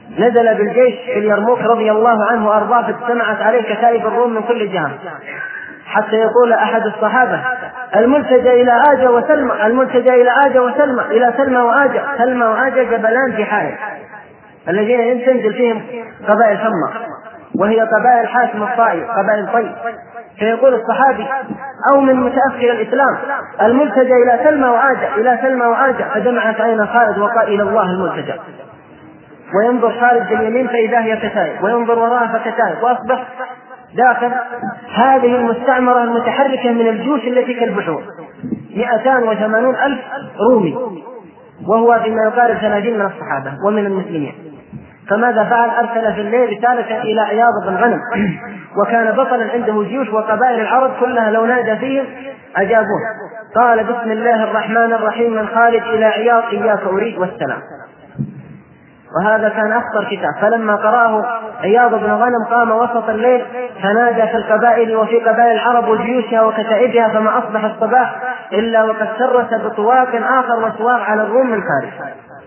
B: نزل بالجيش في اليرموك رضي الله عنه وأرضاه، فاجتمعت عليه كتائب الروم من كل جهة، حتى يقول أحد الصحابة: الملتجى إلى آجا وسلمى، الملتجى إلى آجا وسلمى، إلى سلمى وآجا. سلمى وآجا جبلان في حائل الذين تنزل فيهم قبائل حمى، وهي قبائل حاتم الطائي، قبائل طيب. فيقول الصحابي أو من متأخر الإسلام: الملتجى إلى سلمى وآجا، إلى سلمى وآجا. فجمعت عين خالد وقال: إلى الله الملتجى. وينظر خالد باليمين فإذا هي كتائب، وينظر وراءها فكتائب، وأصبح داخل هذه المستعمرة المتحركة من الجيوش التي كالبحور 280,000 رومي، وهو فيما يقارب 30 من الصحابة ومن المسلمين. فماذا فعل؟ أرسل في الليل رسالة إلى عياض بن غنم، وكان بطلا عنده جيوش، وقبائل العرب كلها لو نادى فيهم أجابوه. قال: بسم الله الرحمن الرحيم من خالد إلى عياض، إياك أريد والسلام. وهذا كان أخطر كتاب. فلما قرأه عياض بن غنم قام وسط الليل فنادى في القبائل وفي قبائل العرب وجيوشها وكتائبها، فما أصبح الصباح إلا وقد سرس بطواق آخر وسواق على الروم من فارس.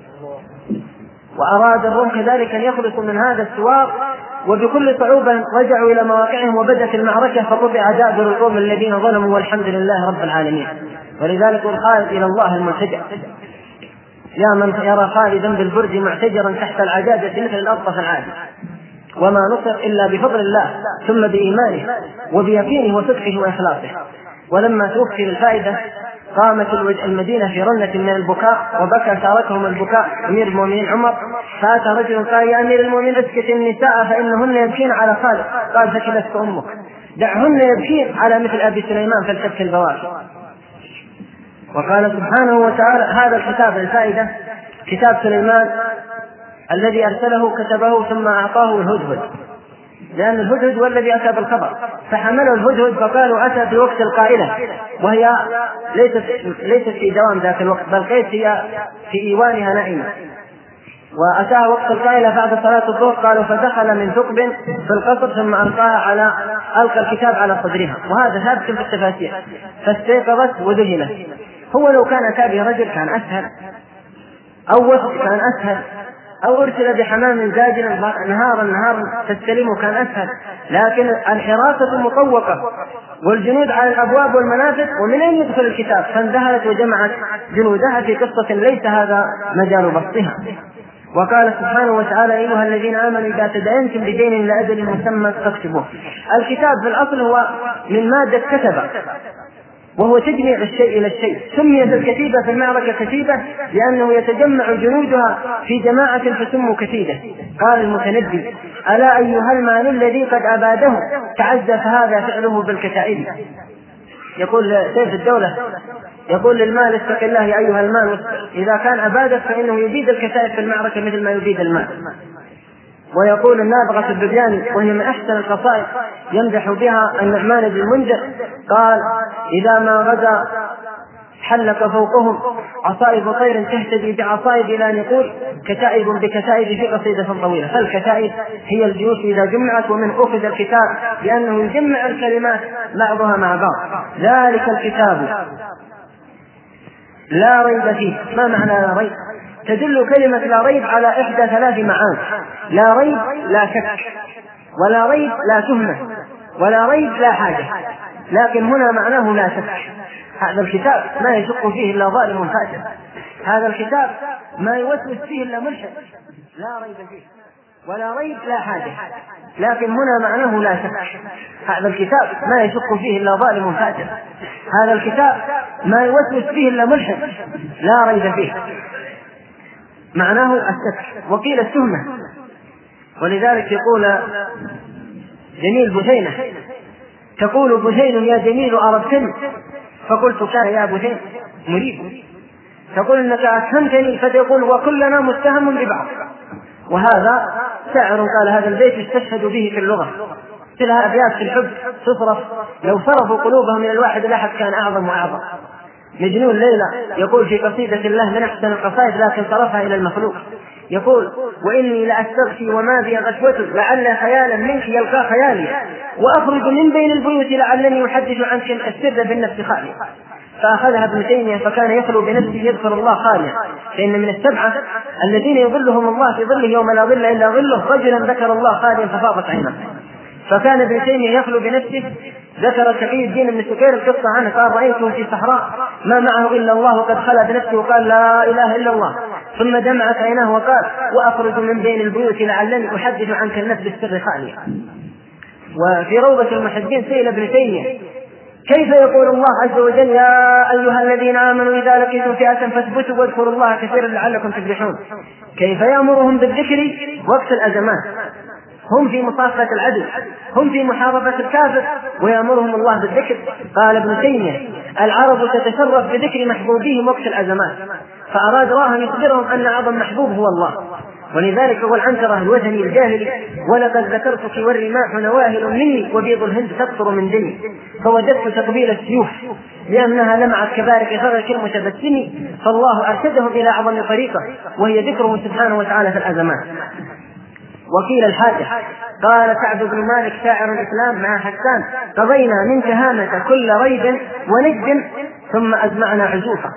B: وأراد الروم كذلك أن يخلصوا من هذا السواق، وبكل صعوبة رجعوا إلى مواقعهم وبدت المعركة، فقطع دابر القوم الذين ظلموا، والحمد لله رب العالمين. ولذلك الخالد إلى الله الملتجأ. يا من يرى خالدا بالبرج معتجرا تحت العجاجة مثل الأطرف العادي، وما نصر إلا بفضل الله ثم بإيمانه وبيقينه وصدقه وإخلاصه. ولما توفي الفائدة قامت المدينة في رنة من البكاء، وبكى شاركهم البكاء أمير المؤمنين عمر. فأتى رجل قال: يا أمير المؤمنين اسكت النساء فإنهن يبكين على خالد. قال: فكلت أمك، دعهن يبكين على مثل أبي سليمان فلتبكي البواكي. وقال سبحانه وتعالى: هذا الكتاب الفائدة كتاب سليمان الذي أرسله كتبه ثم أعطاه الهدهد، لأن الهدهد هو الذي أتى بالخبر، فحمله الهدهد فقالوا أتى في وقت القائلة، وهي ليست في دوام ذاك الوقت، بل قيس هي في إيوانها نائمة. وأتاها وقت القائلة بعد صلاة الظهر. قالوا: فدخل من ثقب في القصر ثم ألقى الكتاب على صدرها، وهذا ثابت في التفاسير. فاستيقظت وذهلت. هو لو كان أتى به رجل كان أسهل، أو وفد كان أسهل، أو أرسل بحمام زاجل نهارا تستلمه كان أسهل، لكن الحراسة مطوقة والجنود على الأبواب والمنافذ، ومن أين يدخل الكتاب؟ فاندهلت وجمعت جنودها في قصة ليس هذا مجال بسطها. وقال سبحانه وتعالى: أيها الذين آمنوا إذا تداينتم بدين إلى أجل مسمى فاكتبوه. الكتاب في الأصل هو من مادة كتبة، وهو تجميع الشيء إلى الشيء. سميت الكتيبة في المعركة كتيبة لأنه يتجمع جنودها في جماعة فسموا كتيبة. قال المتنبي: ألا أيها المال الذي قد أباده تعزى فهذا فعله بالكتائب. يقول سيف الدولة يقول للمال: اتق الله يا أيها المال، إذا كان أبادك فإنه يبيد الكتائب في المعركة مثل ما يبيد المال. ويقول النابغة البرياني وهي من أحسن القصائد يمدح بها النعمان بن المنذر، قال: إذا ما غدا حلق فوقهم عصائب طير تهتدي بعصائب إلى نقول كتائب بكتائب في قصيدة طويلة. فالكتائب هي الجيوش إذا جمعت، ومن أخذ الكتاب لأنه يجمع الكلمات بعضها مع بعض. ذلك الكتاب لا ريب فيه. ما معنى لا ريب؟ تدل كلمة لا ريب على إحدى 3 معاني: لا ريب لا شك، ولا ريب لا تهمة، ولا ريب لا حاجة. لكن هنا معناه لا شك. هذا الكتاب ما يشك فيه إلا ظالم فاجر، هذا الكتاب ما يوسوس فيه إلا ملحد. لا ريب فيه ولا ريب لا حاجة، لكن هنا معناه لا شك. هذا الكتاب ما يشك فيه إلا ظالم فاجر، هذا الكتاب ما يوسوس فيه إلا ملحد. لا ريب فيه معناه الشك، وقيل التهمة. ولذلك يقول جميل بثينة: تقول بثين يا جميل أردتني، فقلت كان يا بثين مريب. تقول إنك أتهمتني، فتقول وكلنا متهم ببعض. وهذا شاعر قال هذا البيت يستشهد به في اللغة. تلها أبيات في الحب تصرف لو صرفوا قلوبهم من الواحد الأحد كان أعظم وأعظم. مجنون ليلى يقول في قصيدة الله من أحسن القصائد لكن صرفها إلى المخلوق، يقول: وإني لأستغشي وما بي غشوة لعل خيالا منك يلقى خيالي، وأخرج من بين البيوت لعلني أحدث عنك السر بالنفس خالي. فأخذها ابن تيمية فكان يخلو بنفسه يذكر الله خاليا، فإن من 7 الذين يظلهم الله في ظله يوم لا ظل إلا ظله، رجلا ذكر الله خاليا ففاضت عينه. فكان ابن تيمية يخلو بنفسه. ذكر تقي الدين بن سكير القصة عنه قال: رأيته في صحراء ما معه إلا الله وقد خلى بنفسه وقال: لا إله إلا الله، ثم دمعت عيناه وقال: وأخرج من بين البيوت لعلني أحدث عنك النفس بالسر خاليا. وفي روضة المحبين سئل ابن تيمية: كيف يقول الله عز وجل: يا أيها الذين آمنوا إذا لقيتم فئة فاثبتوا واذكروا الله كثيرا لعلكم تفلحون؟ كيف يأمرهم بالذكر وقت الأزمات؟ هم في مصافحة العدو، هم في محاربة الكافر، ويأمرهم الله بالذكر. قال ابن تيمية: العرب تتشرف بذكر محبوبهم وقت الأزمات، فأراد الله أن يخبرهم أن أعظم محبوب هو الله. ولذلك هو العنترة الوثني الجاهلي: ولقد ذكرتك والرماح نواهل مني وبيض الهند تقطر من دمي، فوجدت تقبيل السيوف لأنها لمعت كبارك فرك المتبسم، فالله أرشدهم إلى أعظم طريقة وهي ذكره سبحانه وتعالى في الأزمات. وقيل الحاجة. قال سعد بن مالك شاعر الإسلام مع حسان: قضينا من تهامة كل ريب ونجد ثم أجمعنا عزوفا.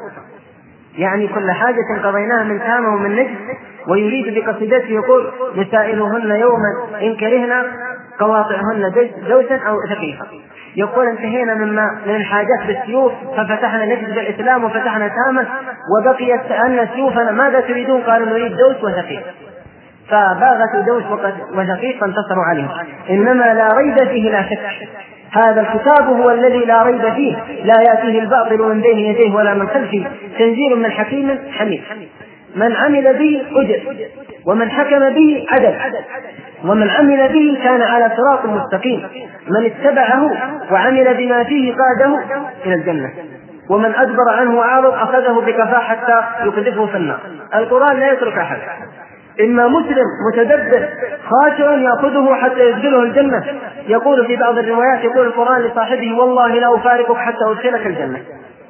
B: يعني كل حاجة قضيناها من تهامة ومن نجد. ويريد بقصيدته يقول: نسائلهن يوما إن كرهنا قواطعهن دوسا أو ثقيفا. يقول: انتهينا من الحاجات بالسيوف ففتحنا نجد بالإسلام وفتحنا تهامة، وبقيت أن سيوفنا ماذا تريدون؟ قالوا: نريد دوس وثقيف. فباغت دوس وثقيف فانتصروا عليهم. إنما لا ريب فيه لا شك، هذا الكتاب هو الذي لا ريب فيه، لا يأتيه الباطل من بين يديه ولا من خلفه، تنزيل من حكيم حميد. من عمل به أجر، ومن حكم به عدل، ومن عمل به كان على صراط مستقيم، من اتبعه وعمل بما فيه قاده إلى الجنة، ومن أدبر عنه وأعرض أخذه بكفاح حتى يقذفه في النار. القرآن لا يترك أحد، إما مسلم متدبر خاشع يأخذه حتى يدخله الجنة. يقول في بعض الروايات، يقول القرآن لصاحبه: والله لا أفارقك حتى أدخلك الجنة.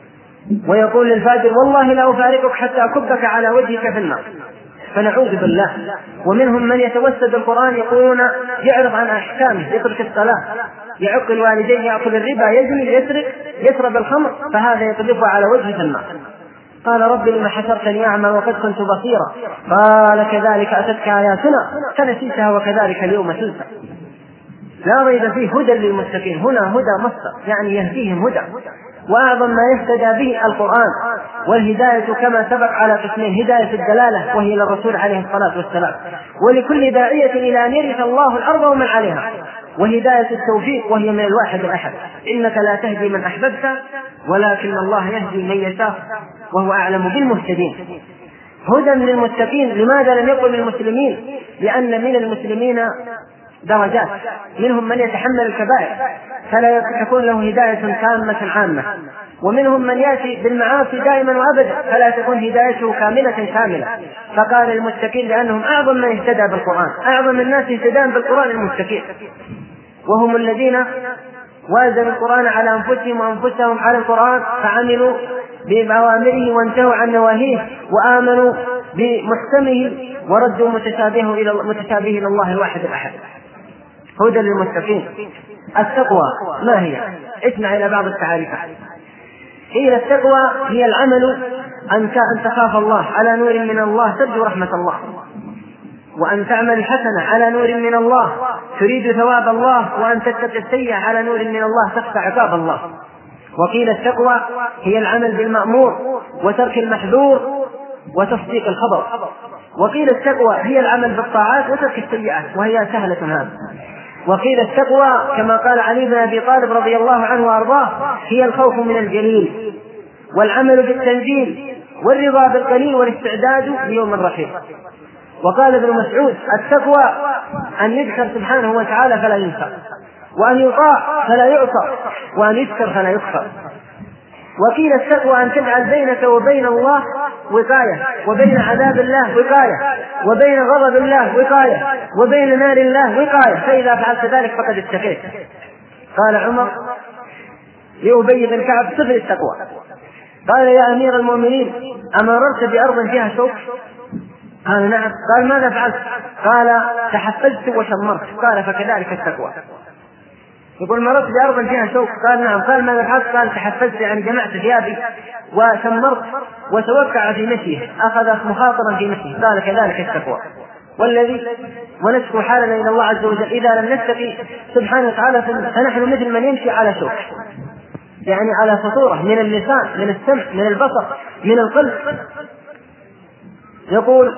B: ويقول للفاجر: والله لا أفارقك حتى أكبك على وجهك في النار. فنعوذ بالله. ومنهم من يتوسد القرآن يقولون يعرض عن أحكامه، يترك الصلاة، يعق الوالدين، يأكل الربا، يزني، يسرق، يشرب الخمر، فهذا يقذفه على وجهه في النار. قال: رب لما حشرتني أعمى وقد كنت بصيرا؟ قال: كذلك أتتك آياتنا فنسيتها وكذلك اليوم تنسى. لا ريب فيه هدى للمتقين. هنا هدى مصدر، يعني يهديهم هدى. وأعظم ما يهتدى به القرآن. والهداية كما سبق على قسمين: هداية الدلالة وهي للرسول عليه الصلاة والسلام، ولكل داعية إلى أن يرث الله الأرض ومن عليها، وهداية التوفيق وهي من الواحد الأحد: إنك لا تهدي من أحببت ولكن الله يهدي من يشاء وهو أعلم بالمهتدين. هدى للمتقين. لماذا لم يقل للمسلمين؟ لأن من المسلمين درجات، منهم من يتحمل الكبائر فلا تكون له هداية تامة عامة، ومنهم من يأتي بالمعاصي دائما وأبدا فلا تكون هدايته كاملة. فقال المتقين لأنهم أعظم من اهتدى بالقرآن. أعظم الناس اهتداء بالقرآن المتقين، وهم الذين وازنوا القرآن على أنفسهم وأنفسهم على القرآن، فعملوا بأوامره وانتهوا عن نواهيه، وآمنوا بمحكمه وردوا متشابهه إلى الله الواحد الأحد. هدى للمتقين. التقوى ما هي؟ اسمع إلى بعض التعاريف. هي التقوى هي العمل أن تخاف الله على نور من الله ترجو رحمة الله، وأن تعمل الحسنة على نور من الله تريد ثواب الله، وأن تتقي السيئة على نور من الله تخشى عقاب الله. وقيل التقوى هي العمل بالمأمور وترك المحذور وتصديق الخبر. وقيل التقوى هي العمل بالطاعات وترك السيئات، وهي سهلة هذا. وقيل التقوى كما قال علي بن أبي طالب رضي الله عنه وأرضاه: هي الخوف من الجليل والعمل بالتنزيل والرضا بالقليل والاستعداد ليوم الرحيل. وقال ابن مسعود: التقوى أن يذكر سبحانه وتعالى فلا ينسى، وأن يطاع فلا يعصى، وأن يذكر فلا يكفر. وقيل التقوى أن تجعل بينك وبين الله وقاية، وبين عذاب الله وقاية، وبين غضب الله وقاية، وبين نار الله وقاية، فإذا فعلت ذلك فقد اتقيت. قال عمر لأبي بن كعب: صف التقوى. قال: يا أمير المؤمنين أمررت بأرض فيها شوك؟ قال: نعم. قال: ماذا فعلت؟ قال: تحفزت وشمرت. قال: فكذلك التقوى. يقول مررت بأرض فيها شوك، قال نعم، قال ماذا فعلت؟ قال تحفزت، يعني جمعت ثيابي وشمرت وتوقع في مشيه، أخذ مخاطرا في مشيه. قال كذلك التقوى. ونشكو حالنا إلى الله عز وجل إذا لم نتقي سبحانه وتعالى فنحن مثل من يمشي على شوك، يعني على فطورة من اللسان، من السمع، من البصر، من القلب. يقول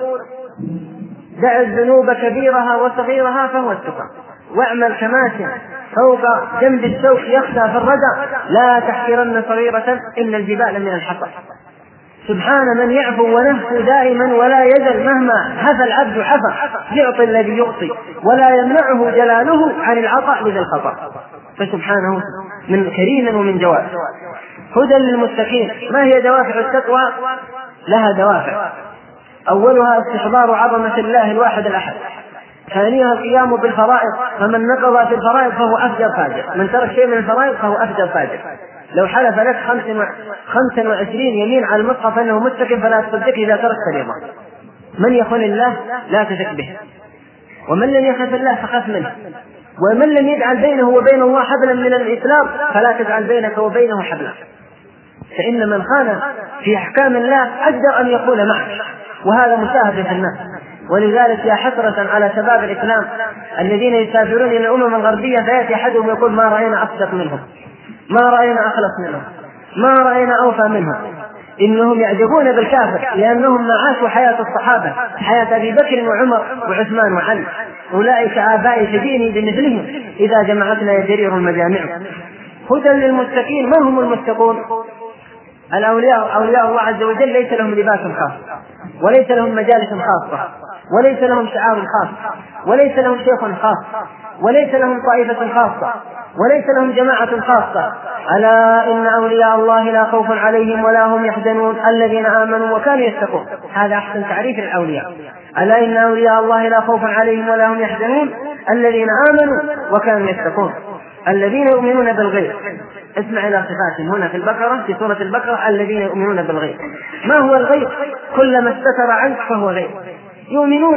B: دع الذنوب كبيرها وصغيرها فهو التقى، واعمل كماشٍ فوق جنب الشوك يخشى في الردى، لا تحقرن صغيرة إن الجبال من الحطب. سبحان من يعفو ونهفو دائما ولا يزل مهما هفى العبد حفى، يعطي الذي يعطي ولا يمنعه جلاله عن العطاء لذي الخطأ. فسبحانه من كريم ومن جواد. هدى للمتقين. ما هي دوافع التقوى؟ لها دوافع. أولها استحضار عظمة الله الواحد الأحد. ثانيها القيام بالفرائض، فمن نقض في الفرائض فهو أفجر فاجر، من ترك شيء من الفرائض فهو أفجر فاجر. لو حلف لك 25 يمين على المصحف أنه متقي فلا تصدق إذا ترك فريضة. من يخون الله لا تثق به، ومن لم يخف الله فخف منه، ومن لم يجعل بينه وبين الله حبلا من الإسلام فلا تجعل بينك وبينه حبلا. فإن من خان في أحكام الله أجدر أن يقول معك، وهذا مشاهد في الناس. ولذلك يا حسرة على شباب الإسلام الذين يسافرون إلى الأمم الغربية فيأتي أحدهم يقول ما رأينا أصدق منهم، ما رأينا أخلص منهم، ما رأينا أوفى منهم. إنهم يعجبون بالكافر لأنهم ما عاشوا حياة الصحابة، حياة أبي بكر وعمر وعثمان وعلي. أولئك آبائي تجيني بمثلهم إذا جمعتنا يجرير المجامع. هدى للمتقين. من هم المتقون؟ الأولياء، أولياء الله عز وجل ليس لهم لباس خاص، وليس لهم مجالس خاصة، وليس لهم شعار خاص، وليس لهم شيخ خاص، وليس لهم طائفة خاصة، وليس لهم جماعة خاصة. ألا إن أولياء الله لا خوف عليهم ولا هم يحزنون الذين آمنوا وكانوا يتقون. هذا أحسن تعريف الأولياء. ألا إن أولياء الله لا خوف عليهم ولا هم يحزنون الذين آمنوا وكانوا يتقون الذين يؤمنون بالغيب. اسمع إلى صفاتهم هنا في البقرة، في سورة البقرة، الذين يؤمنون بالغيب. ما هو الغيب؟ كلما استتر عنك فهو غيب. يؤمنون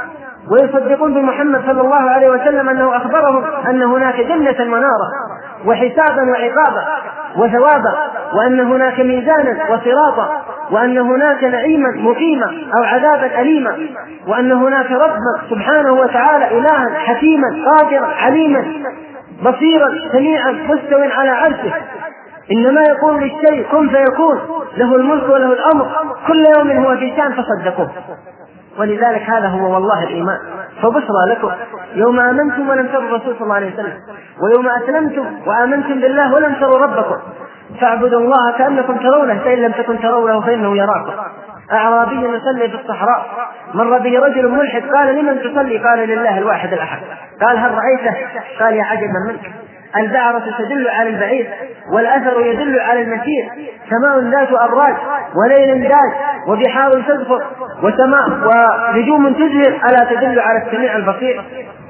B: ويصدقون بمحمد صلى الله عليه وسلم أنه أخبرهم أن هناك جنة ونارا وحسابا وعقابا وثوابا، وأن هناك ميزانا وصراطا، وأن هناك نعيما مقيما أو عذابا أليما، وأن هناك ربا سبحانه وتعالى إلها حكيما قادرا عليما بصيرا سميعا مستوٍ على عرشه. إنما يقول للشيء كن فيكون، له الملك وله الأمر، كل يوم هو في شأن فصدقوه. ولذلك هذا هو والله الإيمان. فبشرى لكم يوم آمنتم ولم تروا الرسول صلى الله عليه وسلم، ويوم أسلمتم وآمنتم بالله ولم تروا ربكم، فاعبدوا الله كأنكم ترونه فإن لم تكن ترونه فإنه يراكم. أعرابي يصلي في الصحراء، مر به رجل ملحد، قال لمن تصلي؟ قال لله الواحد الأحد. قال هل رأيته؟ قال يا عجبا منك، البعرة تدل على البعير والأثر يدل على المسير، سماء ذات أبراج وليل داج وبحار تزفر وسماء ونجوم تزهر، ألا تدل على السميع البصير؟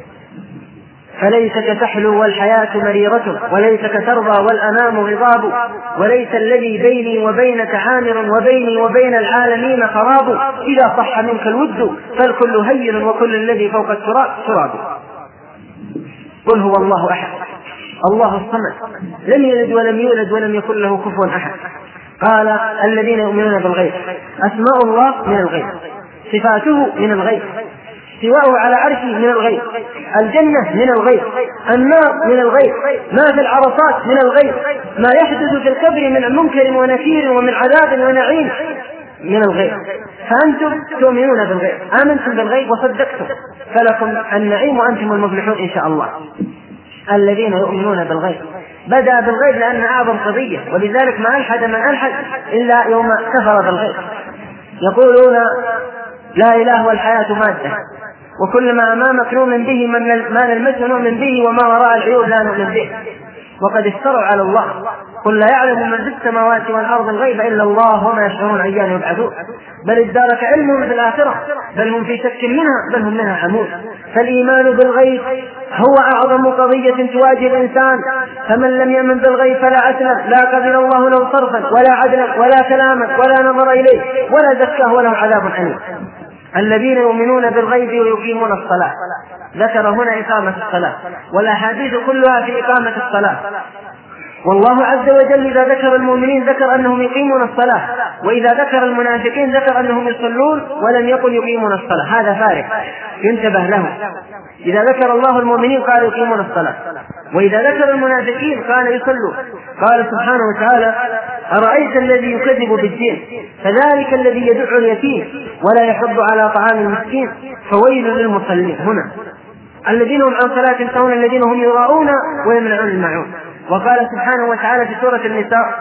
B: فليسك تحلو والحياة مريرة، وليسك ترضى والأنام غضاب، وليس الذي بيني وبينك عامر وبيني وبين العالمين خراب، إذا صح منك الود فالكل هين وكل الذي فوق التراب تراب. قل هو الله أحد الله الصمد لم يلد ولم يولد ولم يكن له كفوا أحد. قال الذين يؤمنون بالغيب. أسماء الله من الغيب، صفاته من الغيب، استواءه على عرشه من الغيب، الجنة من الغيب، النار من الغيب، ما في العرصات من الغيب، ما يحدث في القبر من منكر ونكير ومن عذاب ونعيم من الغيب. فأنتم تؤمنون بالغيب، آمنتم بالغيب وصدقتم، فلكم النعيم وأنتم المفلحون إن شاء الله. الذين يؤمنون بالغيب. بدأ بالغيب لأن أعظم قضية، ولذلك ما ألحد من ألحد إلا يوم كفر بالغيب. يقولون لا إله والحياة مادة، وكل ما أمامك نؤمن به، ما نلمسه نؤمن به، وما وراء العيون لا نؤمن به. وقد افتروا على الله. قل لا يعلم من في السماوات والأرض الغيب إلا الله وما يشعرون أيان يبعثون. بل ادارك علمهم في الآخرة بل هم في شك منها بل هم منها عمون. فالإيمان بالغيب هو أعظم قضية تواجه الإنسان، فمن لم يؤمن بالغيب فلا أسلم، لا قبل الله له صرفا ولا عدلا ولا كلاما ولا نظر إليه ولا زكاه وله عذاب أليم. الذين يؤمنون بالغيب ويقيمون الصلاة، ذكر هنا إقامة الصلاة، والأحاديث كلها في إقامة الصلاة. والله عز وجل إذا ذكر المؤمنين ذكر أنهم يقيمون الصلاة، وإذا ذكر المنافقين ذكر أنهم يصلون ولم يقل يقيمون الصلاة. هذا فارق ينتبه له. إذا ذكر الله المؤمنين قال يقيمون الصلاة، وإذا ذكر المنافقين قال يصلون. قال سبحانه وتعالى: أرأيت الذي يكذب بالدين فذلك الذي يدع اليتيم ولا يحض على طعام المسكين فويل للمصلين. هنا الذين هم عن صلاة ساهون الذين هم يراءون ويمنعون الماعون. وقال سبحانه وتعالى في سورة النساء: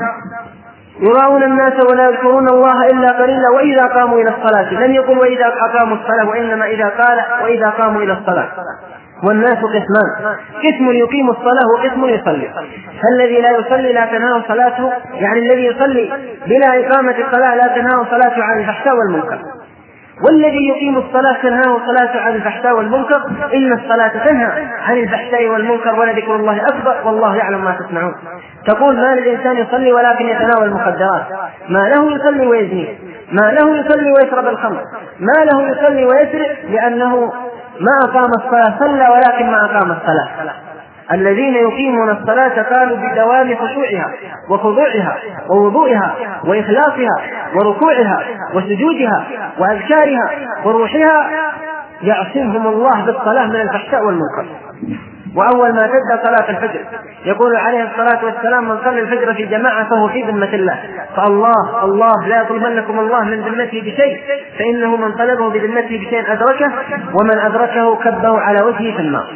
B: يراءون الناس ولا يذكرون الله إلا قليلا وإذا قاموا إلى الصلاة. لم يقل وإذا أقاموا الصلاة، وإنما إذا قال وإذا قاموا إلى الصلاة. والناس قسمان: قسم يقيم الصلاة وقسم يصلي. فالذي لا يصلي لا تنهاه صلاته، يعني الذي يصلي بلا إقامة الصلاة لا تنهاه صلاته عن الفحشاء والمنكر. والذي يقيم الصلاة تنهاه صلاته عن الفحشاء والمنكر. إن الصلاة تنهى عن الفحشاء والمنكر ولذكر الله أكبر والله يعلم ما تصنعون. تقول: ما للإنسان يصلي ولكن يتناول المخدرات، ما له يصلي ويزني، ما له يصلي ويشرب الخمر، ما له يصلي ويسرق لأنه ما أقام الصلاة، صلى ولكن ما أقام الصلاة. الذين يقيمون الصلاة قالوا بدوام خشوعها وخضوعها ووضوئها وإخلاصها وركوعها وسجودها وأذكارها وروحها يعصمهم الله بالصلاة من الفحشاء والمنكر. وأول ما تبدأ صلاة الفجر يقول عليه الصلاة والسلام: من صلى الفجر في جماعة فهو في ذمة الله. فالله الله لا يطلبنكم الله من ذمته بشيء، فإنه من طلبه بذمته بشيء أدركه، ومن أدركه كبه على وجهه في النار.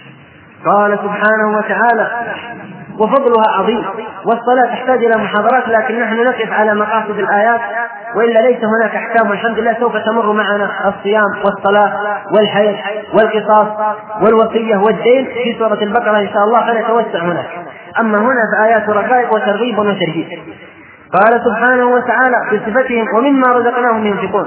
B: قال سبحانه وتعالى: وفضلها عظيم. والصلاة تحتاج إلى محاضرات، لكن نحن نقف على مقاصد الآيات، وإلا ليس هناك أحكام. والحمد لله سوف تمر معنا الصيام والصلاة والحيض والقصاص والوصية والدين في سورة البقرة إن شاء الله، فنتوسع هناك. أما هنا فآيات رقائق وترغيب وترهيب. قال سبحانه وتعالى بصفتهم: ومما رزقناهم ينفقون.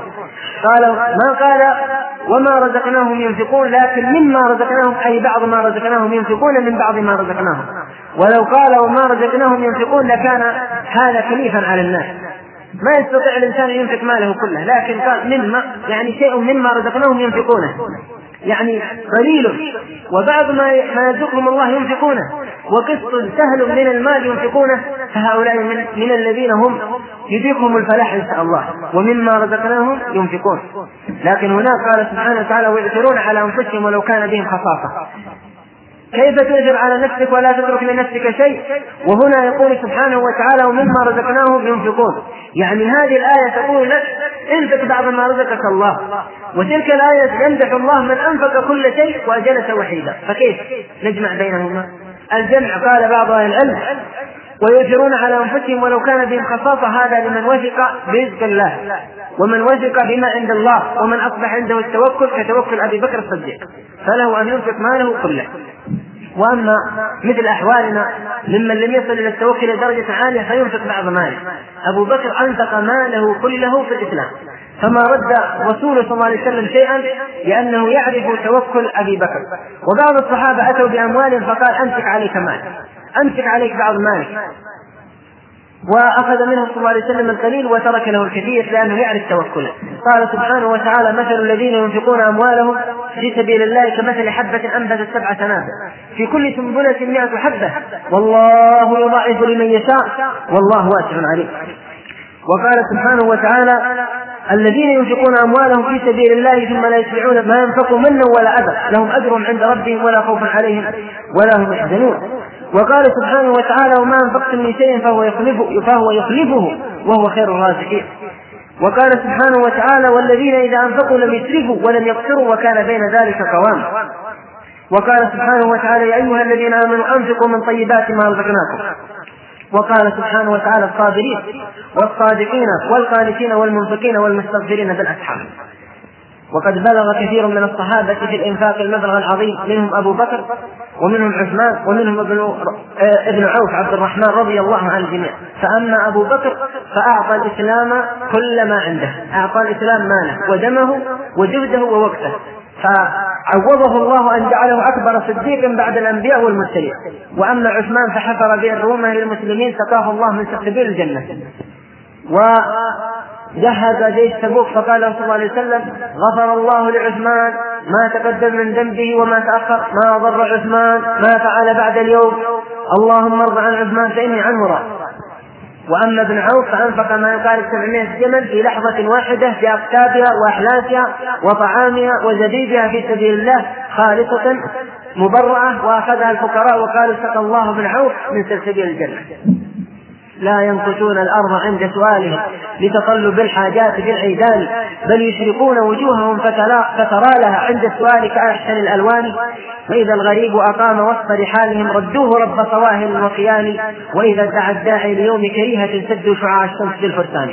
B: ما قال وما رزقناهم ينفقون، لكن مما رزقناهم، أي بعض ما رزقناهم ينفقون من بعض ما رزقناهم. ولو قال وما رزقناهم ينفقون لكان هذا كليفا على الناس، ما يستطيع الإنسان ينفق ماله كله، لكن قال مما، يعني شيء مما رزقناهم ينفقونه، يعني قليل، وبعض ما يرزقهم الله ينفقونه، وقسط سهل من المال ينفقونه، فهؤلاء من الذين هم يذيقهم الفلاح إن شاء الله. ومما رزقناهم ينفقون. لكن هناك قال سبحانه وتعالى: ويؤثرون على أنفسهم ولو كان بهم خصاصة. كيف تؤثر على نفسك ولا تترك لنفسك شيء؟ وهنا يقول سبحانه وتعالى: ومما رزقناهم ينفقون. يعني هذه الآية تقول لك انفق بعض ما رزقك الله، وتلك الآية يمدح الله من أنفق كل شيء وجلس وحيدا. فكيف نجمع بينهما؟ الجمع قال بعض أهل العلم: ويؤثرون على أنفسهم ولو كان بهم خصاصة، هذا لمن وثق برزق الله، ومن وثق بما عند الله، ومن أصبح عنده التوكل كتوكل أبي بكر الصديق، فله أن ينفق ماله كله. وأما مثل أحوالنا ممن لم يصل إلى التوكل لدرجة عالية فينفق بعض ماله. أبو بكر أنفق ماله كله في الإسلام، فما رد رسول صلى الله عليه وسلم شيئا لأنه يعرف توكل أبي بكر. وبعض الصحابة أتوا بأموال فقال: أمسك عليك مال، أمسك عليك بعض مالك، وأخذ منه صلى الله عليه وسلم القليل وترك له الكثير لأنه يعرف توكله. قال سبحانه وتعالى: مثل الذين ينفقون أموالهم في سبيل الله كمثل حبة أنبتت 7 سنابل في كل سنبلة 100 حبة والله يضاعف لمن يشاء والله واسع عليم. وقال سبحانه وتعالى: الذين ينفقون أموالهم في سبيل الله ثم لا يتبعون ما ينفقوا منا ولا أذى لهم أجرهم عند ربهم ولا خوف عليهم ولا هم يحزنون. وقال سبحانه وتعالى: وما أنفقتم من شيء فهو يخلفه وهو خير الرازقين. وقال سبحانه وتعالى: والذين إذا أنفقوا لم يسرفوا ولم يقتروا وكان بين ذلك قواما. وقال سبحانه وتعالى: يا أيها الذين آمنوا أنفقوا من طيبات ما رزقناكم. وقال سبحانه وتعالى: الصابرين والصادقين والقانتين والمنفقين والمستغفرين بالأسحار. وقد بلغ كثير من الصحابة في الإنفاق المبلغ العظيم، منهم أبو بكر ومنهم عثمان ومنهم ابن عوف عبد الرحمن رضي الله عن الجميع. فأما أبو بكر فأعطى الإسلام كل ما عنده، أعطى الإسلام ماله ودمه وجهده ووقته، فعوضه الله أن جعله أكبر صديق بعد الأنبياء والمرسلين. وأما عثمان فحفر بئر رومه للمسلمين سقاه الله من سبيل الجنة. جهز جيش تبوك فقال صلى الله عليه وسلم: غفر الله لعثمان ما تقدم من ذنبه وما تأخر، ما ضر عثمان ما فعل بعد اليوم، اللهم ارض عن عثمان فإني عنه راض. وأما ابن عوف فأنفق ما يقارب 700 جمل في لحظة واحدة في أكتابها وأحلاسها وطعامها وزبيبها في سبيل الله خالصة مبرعة، وأخذها الفقراء وقالوا: سقى الله ابن عوف من سلسبيل الجنة. لا ينقشون الأرض عند سؤالهم لتطلب الحاجات بالعيدان، بل يشرقون وجوههم فترى لها عند السؤال كأحسن الألوان. وإذا الغريب أقام وسط رحالهم ردوه رب صواهل وقيان، وإذا دعا الداعي ليوم كريهة سدوا شعاع الشمس بالفرسان.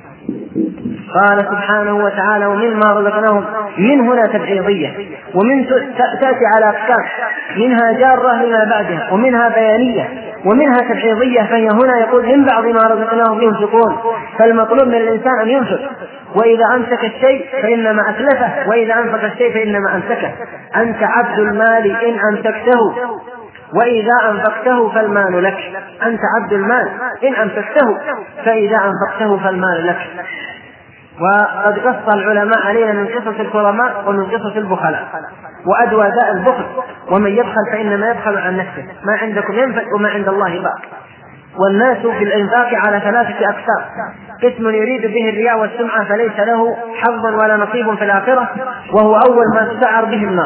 B: قال سبحانه وتعالى: ومما رزقناهم، من هنا تبعيضية، ومن تأتي على أقسام، منها جارة لما بعدها، ومنها بيانية، ومنها تبعيضية، فهي هنا يقول: من بعض ما رزقناهم ينفقون، فالمطلوب من الإنسان أن ينفق، وإذا أمسك الشيء فإنما أتلفه، وإذا أنفق الشيء فإنما أمسكه. أنت عبد المال إن أمسكته، وإذا أنفقته فالمال لك. أنت عبد المال إن أمسكته، فإذا أنفقته فالمال لك. وقد قص العلماء علينا من قصص الكرماء ومن قصص البخلاء، وأدوى داء البخل: ومن يبخل فإنما يبخل عن نفسه، ما عندكم ينفد وما عند الله باق. والناس في الإنفاق على 3 أقسام: قسم يريد به الرياء والسمعة فليس له حظ ولا نصيب في الآخرة، وهو أول ما تسعر به النار.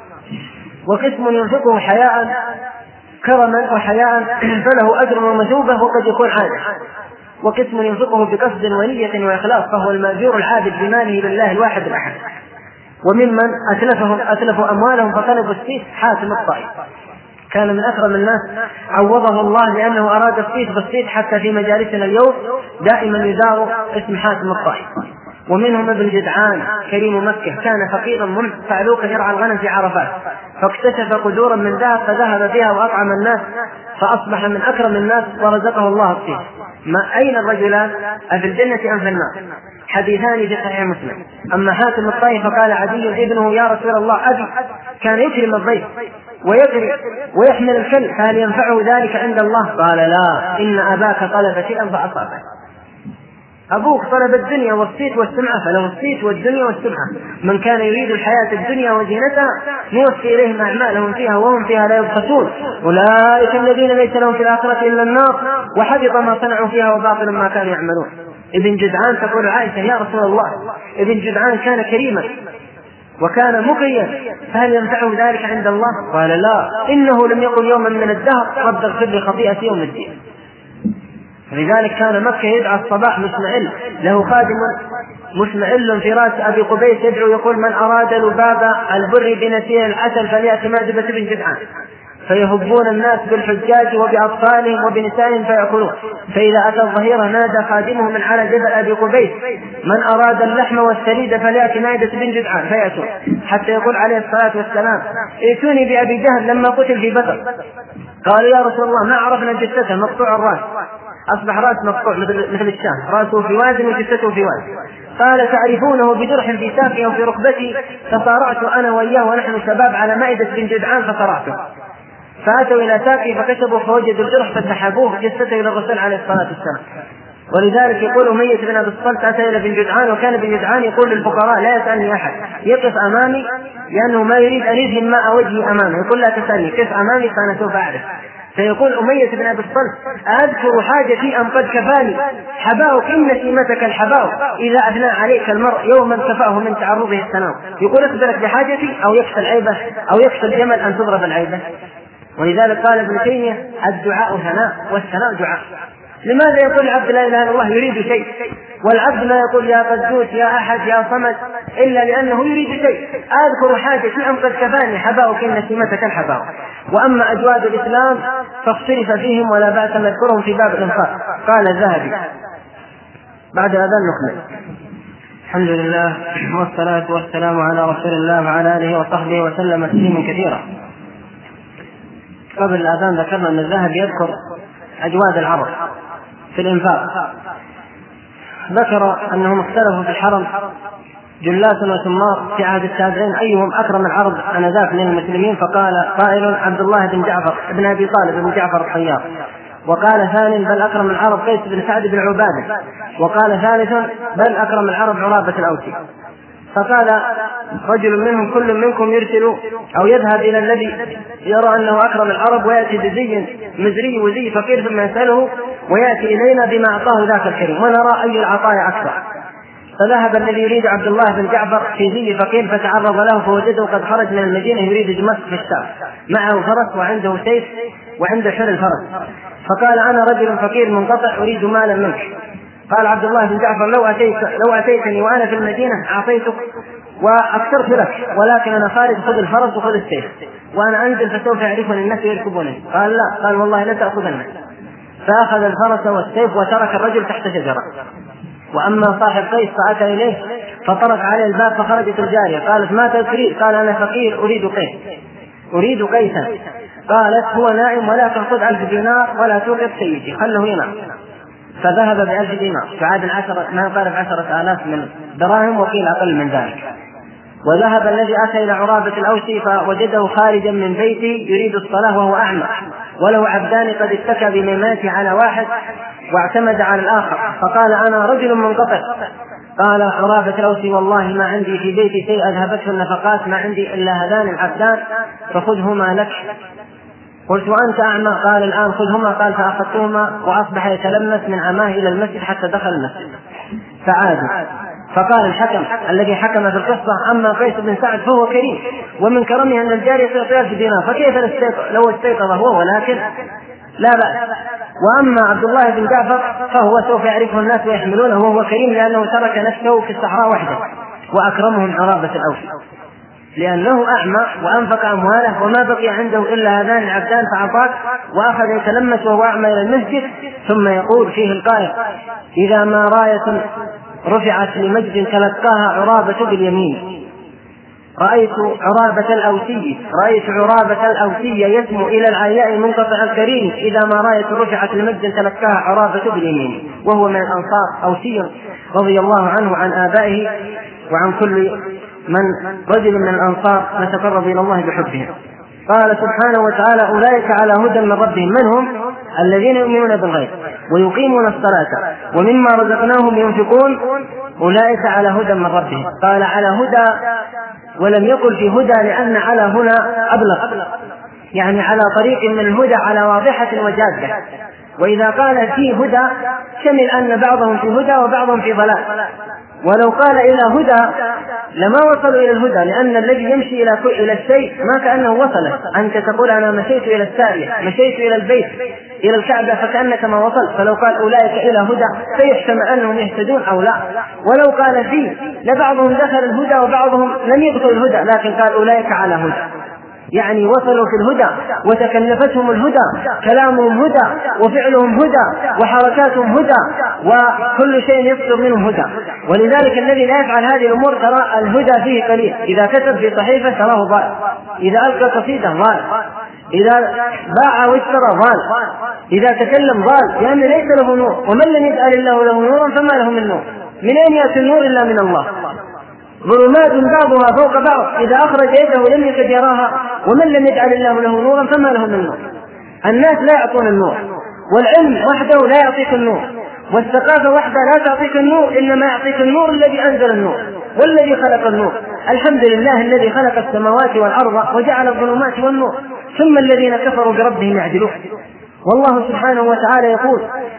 B: وقسم ينفقه حياء كرما وحياء فله أجر ومثوبة وقد يكون عادة. وقسم ينفقه بقصد ونية وإخلاص فهو المأجور العابد بماله لله الواحد الأحد. وممن أتلفوا أموالهم فطلبوا السيف حاتم الطائي، كان من أكرم الناس، عوضه الله لأنه أراد السيف بالسيف، حتى في مجالسنا اليوم دائما يدار اسم حاتم الطائي. ومنهم ابن جدعان كريم مكة، كان فقيرا فعلوكا يرعى الغنم في عرفات، فاكتشف قدورا من ذهب فذهب بها وأطعم الناس فأصبح من أكرم الناس ورزقه الله السيف. ما أين الرجلان؟ أفي الجنة أم في النار؟ حديثان في صحيح مسلم. أما حاتم الطائي فقال عدي ابنه: يا رسول الله أبي كان يكرم الضيف ويجري ويحمل الكل، فهل ينفعه ذلك عند الله؟ قال: لا، إن أباك طلب شيئا فأصابه. أبوك طلب الدنيا والصيت والسمعة فله الصيت والدنيا والسمعة. من كان يريد الحياة الدنيا وزينتها نوفي إليهم أعمالهم فيها وهم فيها لا يبخسون، أولئك الذين ليس لهم في الآخرة إلا النار وحبط ما صنعوا فيها وباطل ما كانوا يعملون. ابن جدعان تقول عائشة: يا رسول الله ابن جدعان كان كريما وكان مقيا، فهل ينفعه ذلك عند الله؟ قال: لا، إنه لم يقل يوما من الدهر رب اغفر لي خطيئتي يوم الدين. لذلك كان مكة يدعى الصباح مشمعل، له خادم مشمعل في رأس أبي قبيس يدعو يقول: من أراد لباب البر بنسير العسل فليأتي مأدبة بن جدعان، فيهبون الناس بالحجاج وبأطفالهم وبنسائهم فيأكلون. فإذا أتى الظهيرة نادى خادمه من على جبل أبي قبيس: من أراد اللحم والسريد فليأتي مائدة بن جدعان، فيأتون، حتى يقول عليه الصلاة والسلام: ائتوني بأبي جهل لما قتل في بدر. قالوا: يا رسول الله ما عرفنا جثته، مقطوع الرأس، أصبح رأس مقطوع مثل الشام، رأسه في واد وجثته في واد. قال: تعرفونه بجرح في ساقه وفي ركبتي، فصارعت أنا وإياه ونحن شباب على مائدة بن جدعان فصرعته. فأتوا إلى ساقه فكتبوا فوجدوا الجرح فسحبوه جثته إلى الرسول عليه الصلاة والسلام. ولذلك يقول أمية بن أبي الصلت أتى إلى بن جدعان، وكان بن جدعان يقول للفقراء: لا يسألني أحد، يقف أمامي لأنه ما يريد أن يذهب ماء وجهي أمامه، يقول: لا تسألني، قف أمامي فأنا سوف أعرف. فيقول أمية بن أبي الصلت: أذكر حاجتي أم قد كفاني؟ حباؤك إن شيمتك الحباؤ، إذا أثنى عليك المرء يوما كفاه من تعرضه السنام. يقول: أخبرك بحاجتي أو يخشى العيبة أو يخشى الجمل أن تضرب العيبة. ولذلك قال ابن تيمية: الدعاء ثناء والثناء دعاء. لماذا يقول العبد لا إله إلا الله يريد شيء، والعبد لا يقول يا قدوس يا أحد يا صمد إلا لأنه يريد شيء؟ أذكر حاجتي أم قد كفاني حباؤك إن شيمتك الحباؤ. وأما أجواد الإسلام فاختلف فيهم ولا بأس نذكرهم في باب الإنفاق. قال الذهبي بعد الأذان نكمل. الحمد لله والصلاة والسلام على رسول الله وعلى آله وصحبه وسلم تسليما كثيرا. قبل الأذان ذكرنا أن الذهبي يذكر أجواد العرب في الإنفاق، ذكر أنهم اختلفوا في الحرم جلات وثمار في عهد التابعين أيهم أكرم العرب آنذاك من المسلمين، فقال قائل: عبد الله بن جعفر بن أبي طالب بن جعفر الطيار، وقال ثاني بل أكرم العرب قيس بن سعد بن عبادة، وقال ثالث بل أكرم العرب عرابة الأوسي. فقال رجل منهم كل منكم يرسل أو يذهب إلى الذي يرى أنه أكرم العرب ويأتي بزي مزري وزي فقير ثم يسأله ويأتي إلينا بما أعطاه ذاك الكريم ونرى أي العطايا أكثر. فذهب الذي يريد عبد الله بن جعفر في زي فقير فتعرض له فوجده قد خرج من المدينة يريد دمشق في الشام، معه فرس وعنده سيف وعنده حر الفرس، فقال أنا رجل فقير منقطع أريد مالا منك. قال عبد الله بن جعفر لو أتيتني وأنا في المدينة أعطيتك وأكثرت لك، ولكن أنا خارج خذ الفرس وخذ السيف وأنا أنزل فسوف يعرفني الناس ويركبونني. قال لا، قال والله لا تأخذني. فأخذ الفرس والسيف وترك الرجل تحت شجرة. وأما صاحب قيس فأتى إليه فطرق عليه الباب فخرجت الجارية قالت ما تريد؟ قال أنا فقير أريد قيسا. قالت هو نائم ولكن خذ 1000 دينار ولا توقف سيدي خله ينام. فذهب ب1000 دينار فعاد 10,000 من دراهم وقيل أقل من ذلك. وذهب الذي أتى إلى عرابة الأوسي فوجده خارجا من بيته يريد الصلاة وهو أعمى وله عبدان قد اتكى بميماته على واحد واعتمد على الآخر، فقال أنا رجل منقطع. قال عرابة الأوسي والله ما عندي في بيتي شيء أذهبته النفقات، ما عندي إلا هذان العبدان فخذهما لك. قلت وأنت أعمى؟ قال الآن خذهما. قال فأخذتهما وأصبح يتلمس من عماه إلى المسجد حتى دخل المسجد فعاد. فقال الحكم الذي حكم في القصة أما قيس بن سعد فهو كريم ومن كرمه أن الجارية تعطي 1000 دينار، فكيف لو استيقظ هو؟ ولكن لا بأس. وأما عبد الله بن جعفر فهو سوف يعرفه الناس ويحملونه وهو كريم لأنه ترك نفسه في الصحراء وحده وأكرمهم عرابة الأوسي لأنه أعمى وأنفق أمواله وما بقي عنده إلا هذان العبدان فأعطاك، وأخذ يتلمس وهو أعمى إلى المسجد. ثم يقول فيه القائل إذا ما راية رفعت لمجد تلقاها عرابة باليمين رأيت عرابة الأوسي يسمو إلى العياء المنقطع الكريم إذا ما راية رفعت لمجد تلقاها عرابة باليمين، وهو من الأنصار أوسي رضي الله عنه عن آبائه وعن كل من رجل من الأنصار نتقرب إلى الله بحبهم. قال سبحانه وتعالى أولئك على هدى من ربهم. من هم؟ الذين يؤمنون بالغيب ويقيمون الصلاة ومما رزقناهم ينفقون أولئك على هدى من ربهم. قال على هدى ولم يقل في هدى لأن على هنا أبلغ، يعني على طريق من الهدى على واضحة وجادة. وإذا قال في هدى شمل أن بعضهم في هدى وبعضهم في ضلال، ولو قال إلى هدى لما وصلوا إلى الهدى، لأن الذي يمشي إلى الشيء ما كأنه وصله. أنت تقول أنا مشيت إلى السارية، مشيت إلى البيت إلى الكعبة فكأنك ما وصلت. فلو قال أولئك إلى هدى فيحتمل أنهم يهتدون أو لا. ولو قال فيه لبعضهم دخل الهدى وبعضهم لم يدخل الهدى، لكن قال أولئك على هدى، يعني وصلوا في الهدى وتكلفتهم الهدى، كلامهم هدى وفعلهم هدى وحركاتهم هدى وكل شيء يصدر منهم هدى. ولذلك الذي لا يفعل هذه الأمور ترى الهدى فيه قليل. إذا كتب في صحيفة تراه ضال، إذا ألقى قصيدة ضال، إذا باع واشترى ضال، إذا تكلم ضال، لأن ليس له نور. ومن لم يجعل الله له نورا فما له من نور. من أين يأتي النور إلا من الله؟ ظلمات بعضها فوق بعض إذا أخرج يده لم يكد يراها. ومن لم يجعل الله له نورا فما له من نور. الناس لا يعطون النور، والعلم وحده لا يعطيك النور، والثقافة وحدها لا تعطيك النور، إنما يعطيك النور الذي أنزل النور والذي خلق النور. الحمد لله الذي خلق السماوات والأرض وجعل الظلمات والنور، ثم الذين كفروا بربهم يعدلون. والله سبحانه وتعالى يقول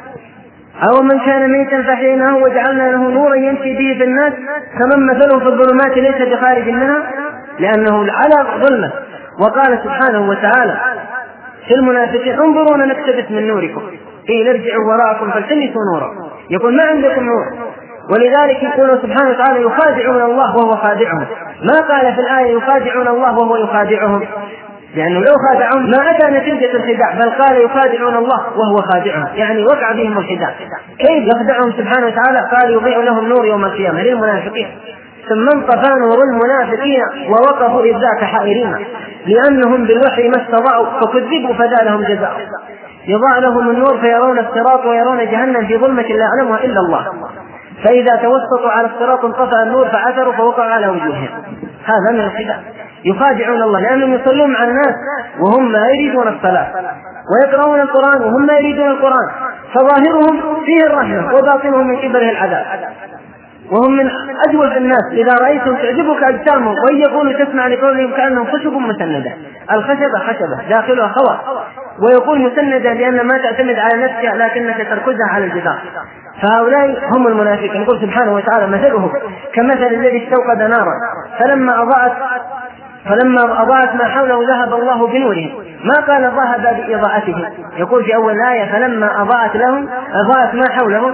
B: أو من كان ميتا فأحييناه وجعلنا له نورا يمشي به في الناس كمن مثله في الظلمات ليس بخارج منها لأنه على ظلمة. وقال سبحانه وتعالى في المنافقين انظرونا نقتبس من نوركم قيل ارجعوا وراءكم فالتمسوا نورا. يقول ما عندكم نور. ولذلك يقول سبحانه وتعالى يخادعون الله وهو خادعهم. ما قال في الآية يخادعون الله وهو يخادعهم، لأنه لو خادعهم ما أتى نتيجة الخداع، بل قال يخادعون الله وهو خادعهم، يعني وقع بهم الخداع. كيف يخدعهم سبحانه وتعالى؟ قال يضيع لهم نور يوم القيامة للمنافقين. ثم انطفى نور المنافقين ووقفوا إذ ذاك حائرين لأنهم بالوحي ما استطاعوا فكذبوا فذا لهم جزاء. يضاع لهم النور فيرون الصراط ويرون جهنم في ظلمة لا يعلمها إلا الله، فإذا توسطوا على الصراط انطفأ النور فعثروا فوقعوا على وجوههم. هذا من الخداع. يخادعون الله، لأنهم يصلون مع الناس وهم لا يريدون الصلاة، ويقرؤون القرآن وهم لا يريدون القرآن، فظاهرهم فيه الرحمة وباطنهم من قبله العذاب. وهم من أجود الناس، إذا رأيتهم تعجبك أجسامهم وإن يقولوا تسمع لقولهم كأنهم خشب مسندة. الخشبة خشبة داخلها خور، ويقول مسندة لأن ما تعتمد على نفسها لكنك تركزها على الجدار. فهؤلاء هم المنافقين. يقول سبحانه وتعالى مثلهم كمثل الذي استوقد نارا فلما أضاءت ما حوله ذهب الله بنورهم. ما قال ذهب بإضاءتهم، يقول في أول آية فلما أضاءت ما حولهم.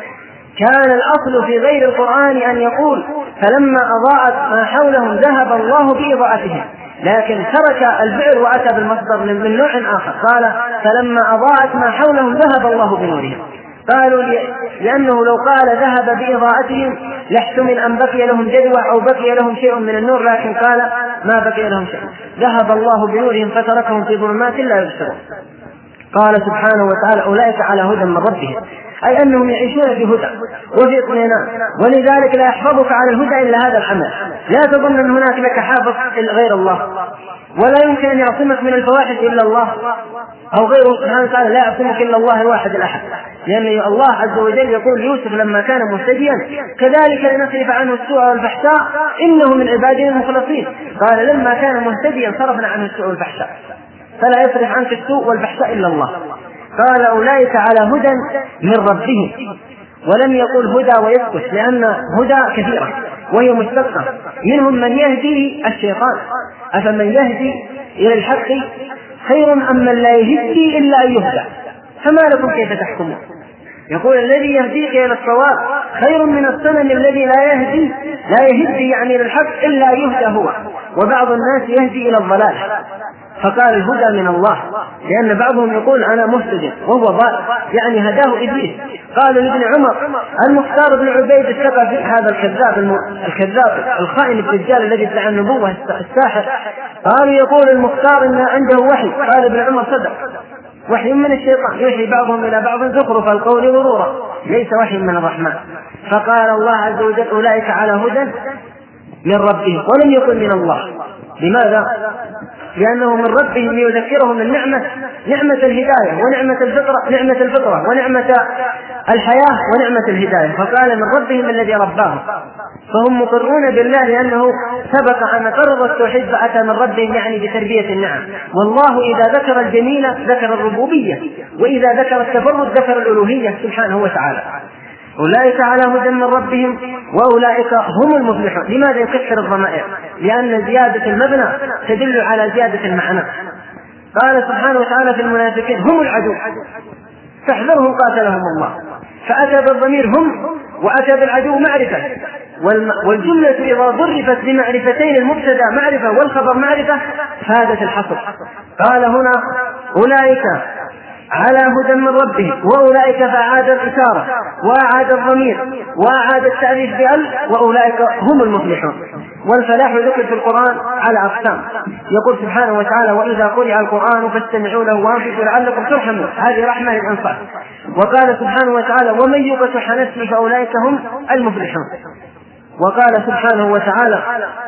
B: كان الأصل في غير القرآن أن يقول فلما أضاءت ما حولهم ذهب الله بإضاءتهم، لكن ترك الفعل وأتى بالمصدر من نوع آخر، قال فلما أضاءت ما حولهم ذهب الله بنورهم. قالوا لأنه لو قال ذهب بإضاءتهم لاحتمل أن بقي لهم جدوى أو بقي لهم شيء من النور، لكن قال ما بقي لهم شيء، ذهب الله بنورهم فتركهم في ظلمات لا يبصرون. قال سبحانه وتعالى أولئك على هدى من ربهم، أي أنهم يعيشون في هدى وفي اطمئنان، ولذلك لا يحفظك على الهدى إلا هذا العمل. لا تظن أن هناك لك حافظ غير الله، ولا يمكن أن يعصمك من الفواحش إلا الله، أو غيره سبحانه وتعالى لا يعصمك إلا الله الواحد الأحد. لأن الله عز وجل يقول يوسف لما كان مهتديا كذلك لنصرف عنه السوء والفحشاء إنه من عبادنا المخلصين. قال لما كان مهتديا صرفنا عنه السوء والفحشاء، فلا يصرف عنك السوء والفحشاء إلا الله. قال أولئك على هدى من ربهم، ولم يقل هدى ويسكت، لأن هدى كثيرة وهي مشتقة، منهم من يهدي الشيطان، أفمن يهدي إلى الحق خير أم من لا يهدي إلا أن يهدى، فما لكم كيف تحكمون. يقول الذي يهديك إلى الصواب خير من الصنم الذي لا يهدي يعني إلى الحق إلا يهدى هو، وبعض الناس يهدي إلى الضلال. فقال الهدى من الله، لأن بعضهم يقول أنا مهتد وهو ضال، يعني هداه إبليس. قالوا لابن عمر المختار بن عبيد الثقفي، هذا الكذاب الخائن الدجال الذي ادعى النبوة الساحر، قالوا يقول المختار إن عنده وحي. قال ابن عمر صدق، وحي من الشيطان يوحي بعضهم إلى بعض زخرف القول غرورا، ليس وحي من الرحمن. فقال الله عز وجل أولئك على هدى من ربهم، ولم يكن من الله. لماذا؟ لأنه من ربهم يذكرهم النعمة، نعمة الهداية ونعمة الفطرة ونعمة الحياة ونعمة الهداية، فقال من ربهم الذي رباهم، فهم مقرون بالله لأنه سبق أن قرر التوحيد فأتى من ربهم، يعني بتربية النعم. والله إذا ذكر الجميل ذكر الربوبية، وإذا ذكر التفرد ذكر الألوهية سبحانه وتعالى. أولئك على هدى من ربهم وأولئك هم المفلحون. لماذا يكثر الضمائر؟ لأن زيادة المبنى تدل على زيادة المعنى. قال سبحانه وتعالى في المنافقين هم العدو فاحذرهم قاتلهم الله، فأتى بالضمير هم وأتى بالعدو معرفة، والجملة إذا ضربت بمعرفتين المبتدأ معرفة والخبر معرفة فادت الحصر. قال هنا أولئك على هدى من ربهم وأولئك، فأعاد الإشارة وأعاد الضمير وأعاد التعريف بأل، وأولئك هم المفلحون. والفلاح ذكر في القرآن على أقسام، يقول سبحانه وتعالى وإذا قرئ القرآن فاستمعوا له وأنصتوا لعلكم ترحمون، هذه رحمة للأنصار. وقال سبحانه وتعالى ومن يوق شح نفسه فأولئك هم المفلحون. وقال سبحانه وتعالى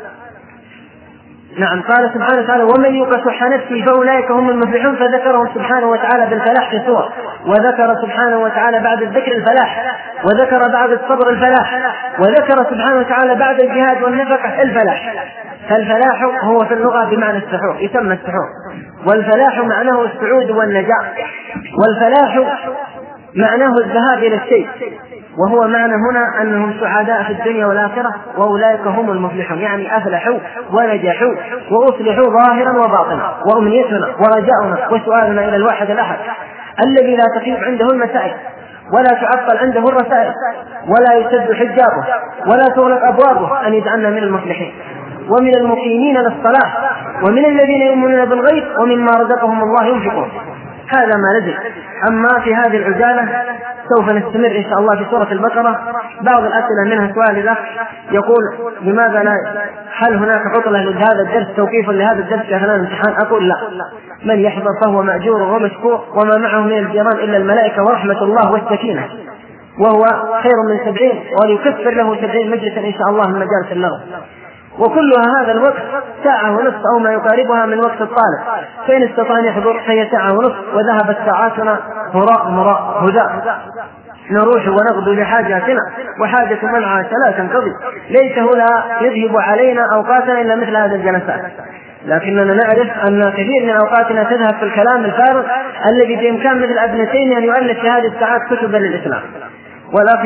B: قال سبحانه وتعالى ومن يوق شح نفسه فأولئك هم المفلحون، فذكرهم سبحانه وتعالى بالفلاح في سور، وذكر سبحانه وتعالى بعد الذكر الفلاح، وذكر بعد الصبر الفلاح، وذكر سبحانه وتعالى بعد الجهاد والنفقة الفلاح. فالفلاح هو في اللغة بمعنى السحور، يسمى السحور، والفلاح معناه السعود والنجاة، والفلاح معناه الذهاب إلى الشيء، وهو معنى هنا أنهم سعداء في الدنيا والآخرة، وأولئك هم المفلحون، يعني أفلحوا ونجحوا وأصلحوا ظاهرا وباطنا. وأمنيتنا ورجاؤنا وسؤالنا إلى الواحد الأحد الذي لا تخيف عنده المسائل ولا تعطل عنده الرسائل ولا يسد حجابه ولا تغلق أبوابه، أن يجعلنا من المفلحين ومن المقيمين للصلاة ومن الذين يؤمنون بالغيب ومما رزقهم الله ينفقون. هذا ما نزل. أما في هذه العجالة سوف نستمر إن شاء الله في سورة البقرة. بعض الأسئلة منها سؤال الأخ يقول لماذا لا، هل هناك عطلة لهذا الدرس، توقيف لهذا الدرس كأثناء الامتحان؟ أقول لا، من يحضر فهو مأجور ومشكور، وما معه من الجيران إلا الملائكة ورحمة الله والسكينة، وهو خير من 70 وليكفر له 70 مجلسا إن شاء الله من مجالس اللغو. وكلها هذا الوقت ساعة ونصف أو ما يقاربها من وقت الطالب، فإن استطاع أن يحضر فهي ساعة ونصف، وذهبت ساعاتنا هراء هدى، نروح ونغدو لحاجاتنا، وحاجة من عاش لا تنقضي، ليس هنا يذهب علينا أوقاتنا إلا مثل هذه الجلسات. لكننا نعرف أن كثير من أوقاتنا تذهب في الكلام الفارغ الذي بإمكان مثل ابن تيمية أن يؤلف في هذه الساعات كتبا للإسلام. والأخ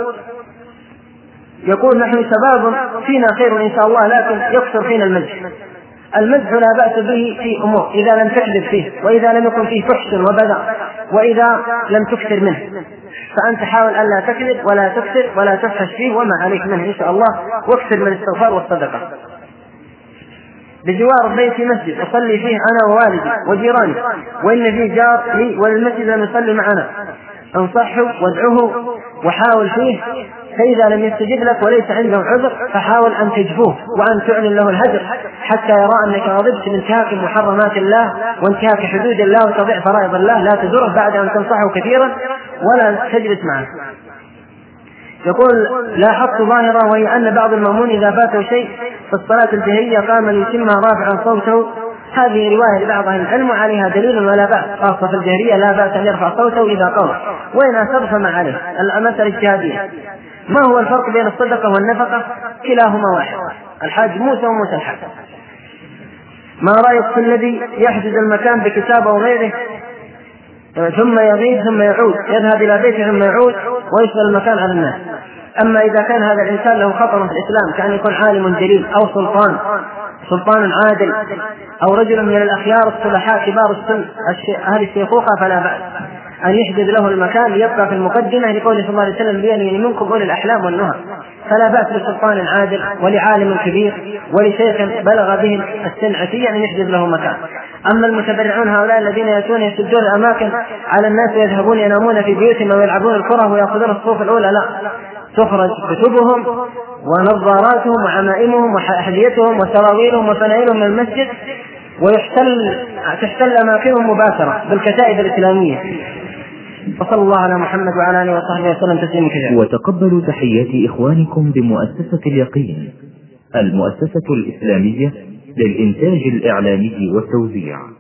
B: يقول نحن شباب فينا خير إن شاء الله، لكن يكثر فينا المزح لا بأس به في أمور إذا لم تكذب فيه، وإذا لم يكن فيه فحش وبذاء، وإذا لم تكثر منه، فأنت حاول ألا تكذب ولا تكثر ولا تفحش فيه، وما عليك منه إن شاء الله، واكثر من الاستغفار والصدقة. بجوار بيتي مسجد أصلي فيه أنا ووالدي وجيراني، وإن فيه جار لي وللمسجد لم يصلي معنا، انصحه وادعوه وحاول فيه، فإذا لم يستجب لك وليس عنده عذر فحاول أن تجفوه وأن تعلن له الهجر حتى يرى أنك غضبت بانتهاك محرمات الله وانتهاك حدود الله وتضيع فرائض الله، لا تزره بعد أن تنصحه كثيرا ولا تجلس معه. يقول لاحظت ظاهرة، وهي أن بعض المأمون إذا فاته شيء في الصلاة الجهرية قام ليتمها رافعا صوته. هذه رواية لبعض أهل العلم وعليها دليل ولا بأس، خاصة في الجهرية لا بأس أن يرفع صوته إذا قام، وإن أصاب فما عليه، المسألة اجتهادية. ما هو الفرق بين الصدقة والنفقة؟ كلاهما واحد، الحاج موسى وموسى الحاج. ما رأيك في الذي يحجز المكان بكتابه وغيره ثم يغيب ثم يعود، يذهب إلى بيته ثم يعود ويشغل المكان على الناس؟ أما إذا كان هذا الإنسان له خطر في الإسلام كأن يكون عالم جليل أو سلطان عادل أو رجل من الأخيار الصلحاء كبار السن أهل الشيخوخة، فلا بأس أن يحدد له المكان ليبقى في المقدمة، لقوله صلى الله عليه وسلم ليلي منكم أولي الأحلام والنهى. فلا بأس لسلطان عادل ولعالم كبير ولشيخ بلغ به السن عتيا أن يحدد له مكان. أما المتبرعون هؤلاء الذين يأتون يسدون الأماكن على الناس ويذهبون ينامون في بيوتهم ويلعبون الكرة ويأخذون الصفوف الأولى، لا، تخرج كتبهم ونظاراتهم وعمائمهم وحليتهم وسراويلهم وفنائلهم من المسجد، وتحتل أماكنهم مباشرة بالكتائب الإسلامية. وصلى الله على محمد وعلى آله وصحبه وسلم تسليما كثيرا.
A: وتقبلوا تحيات إخوانكم بمؤسسة اليقين، المؤسسة الإسلامية للإنتاج الإعلامي والتوزيع.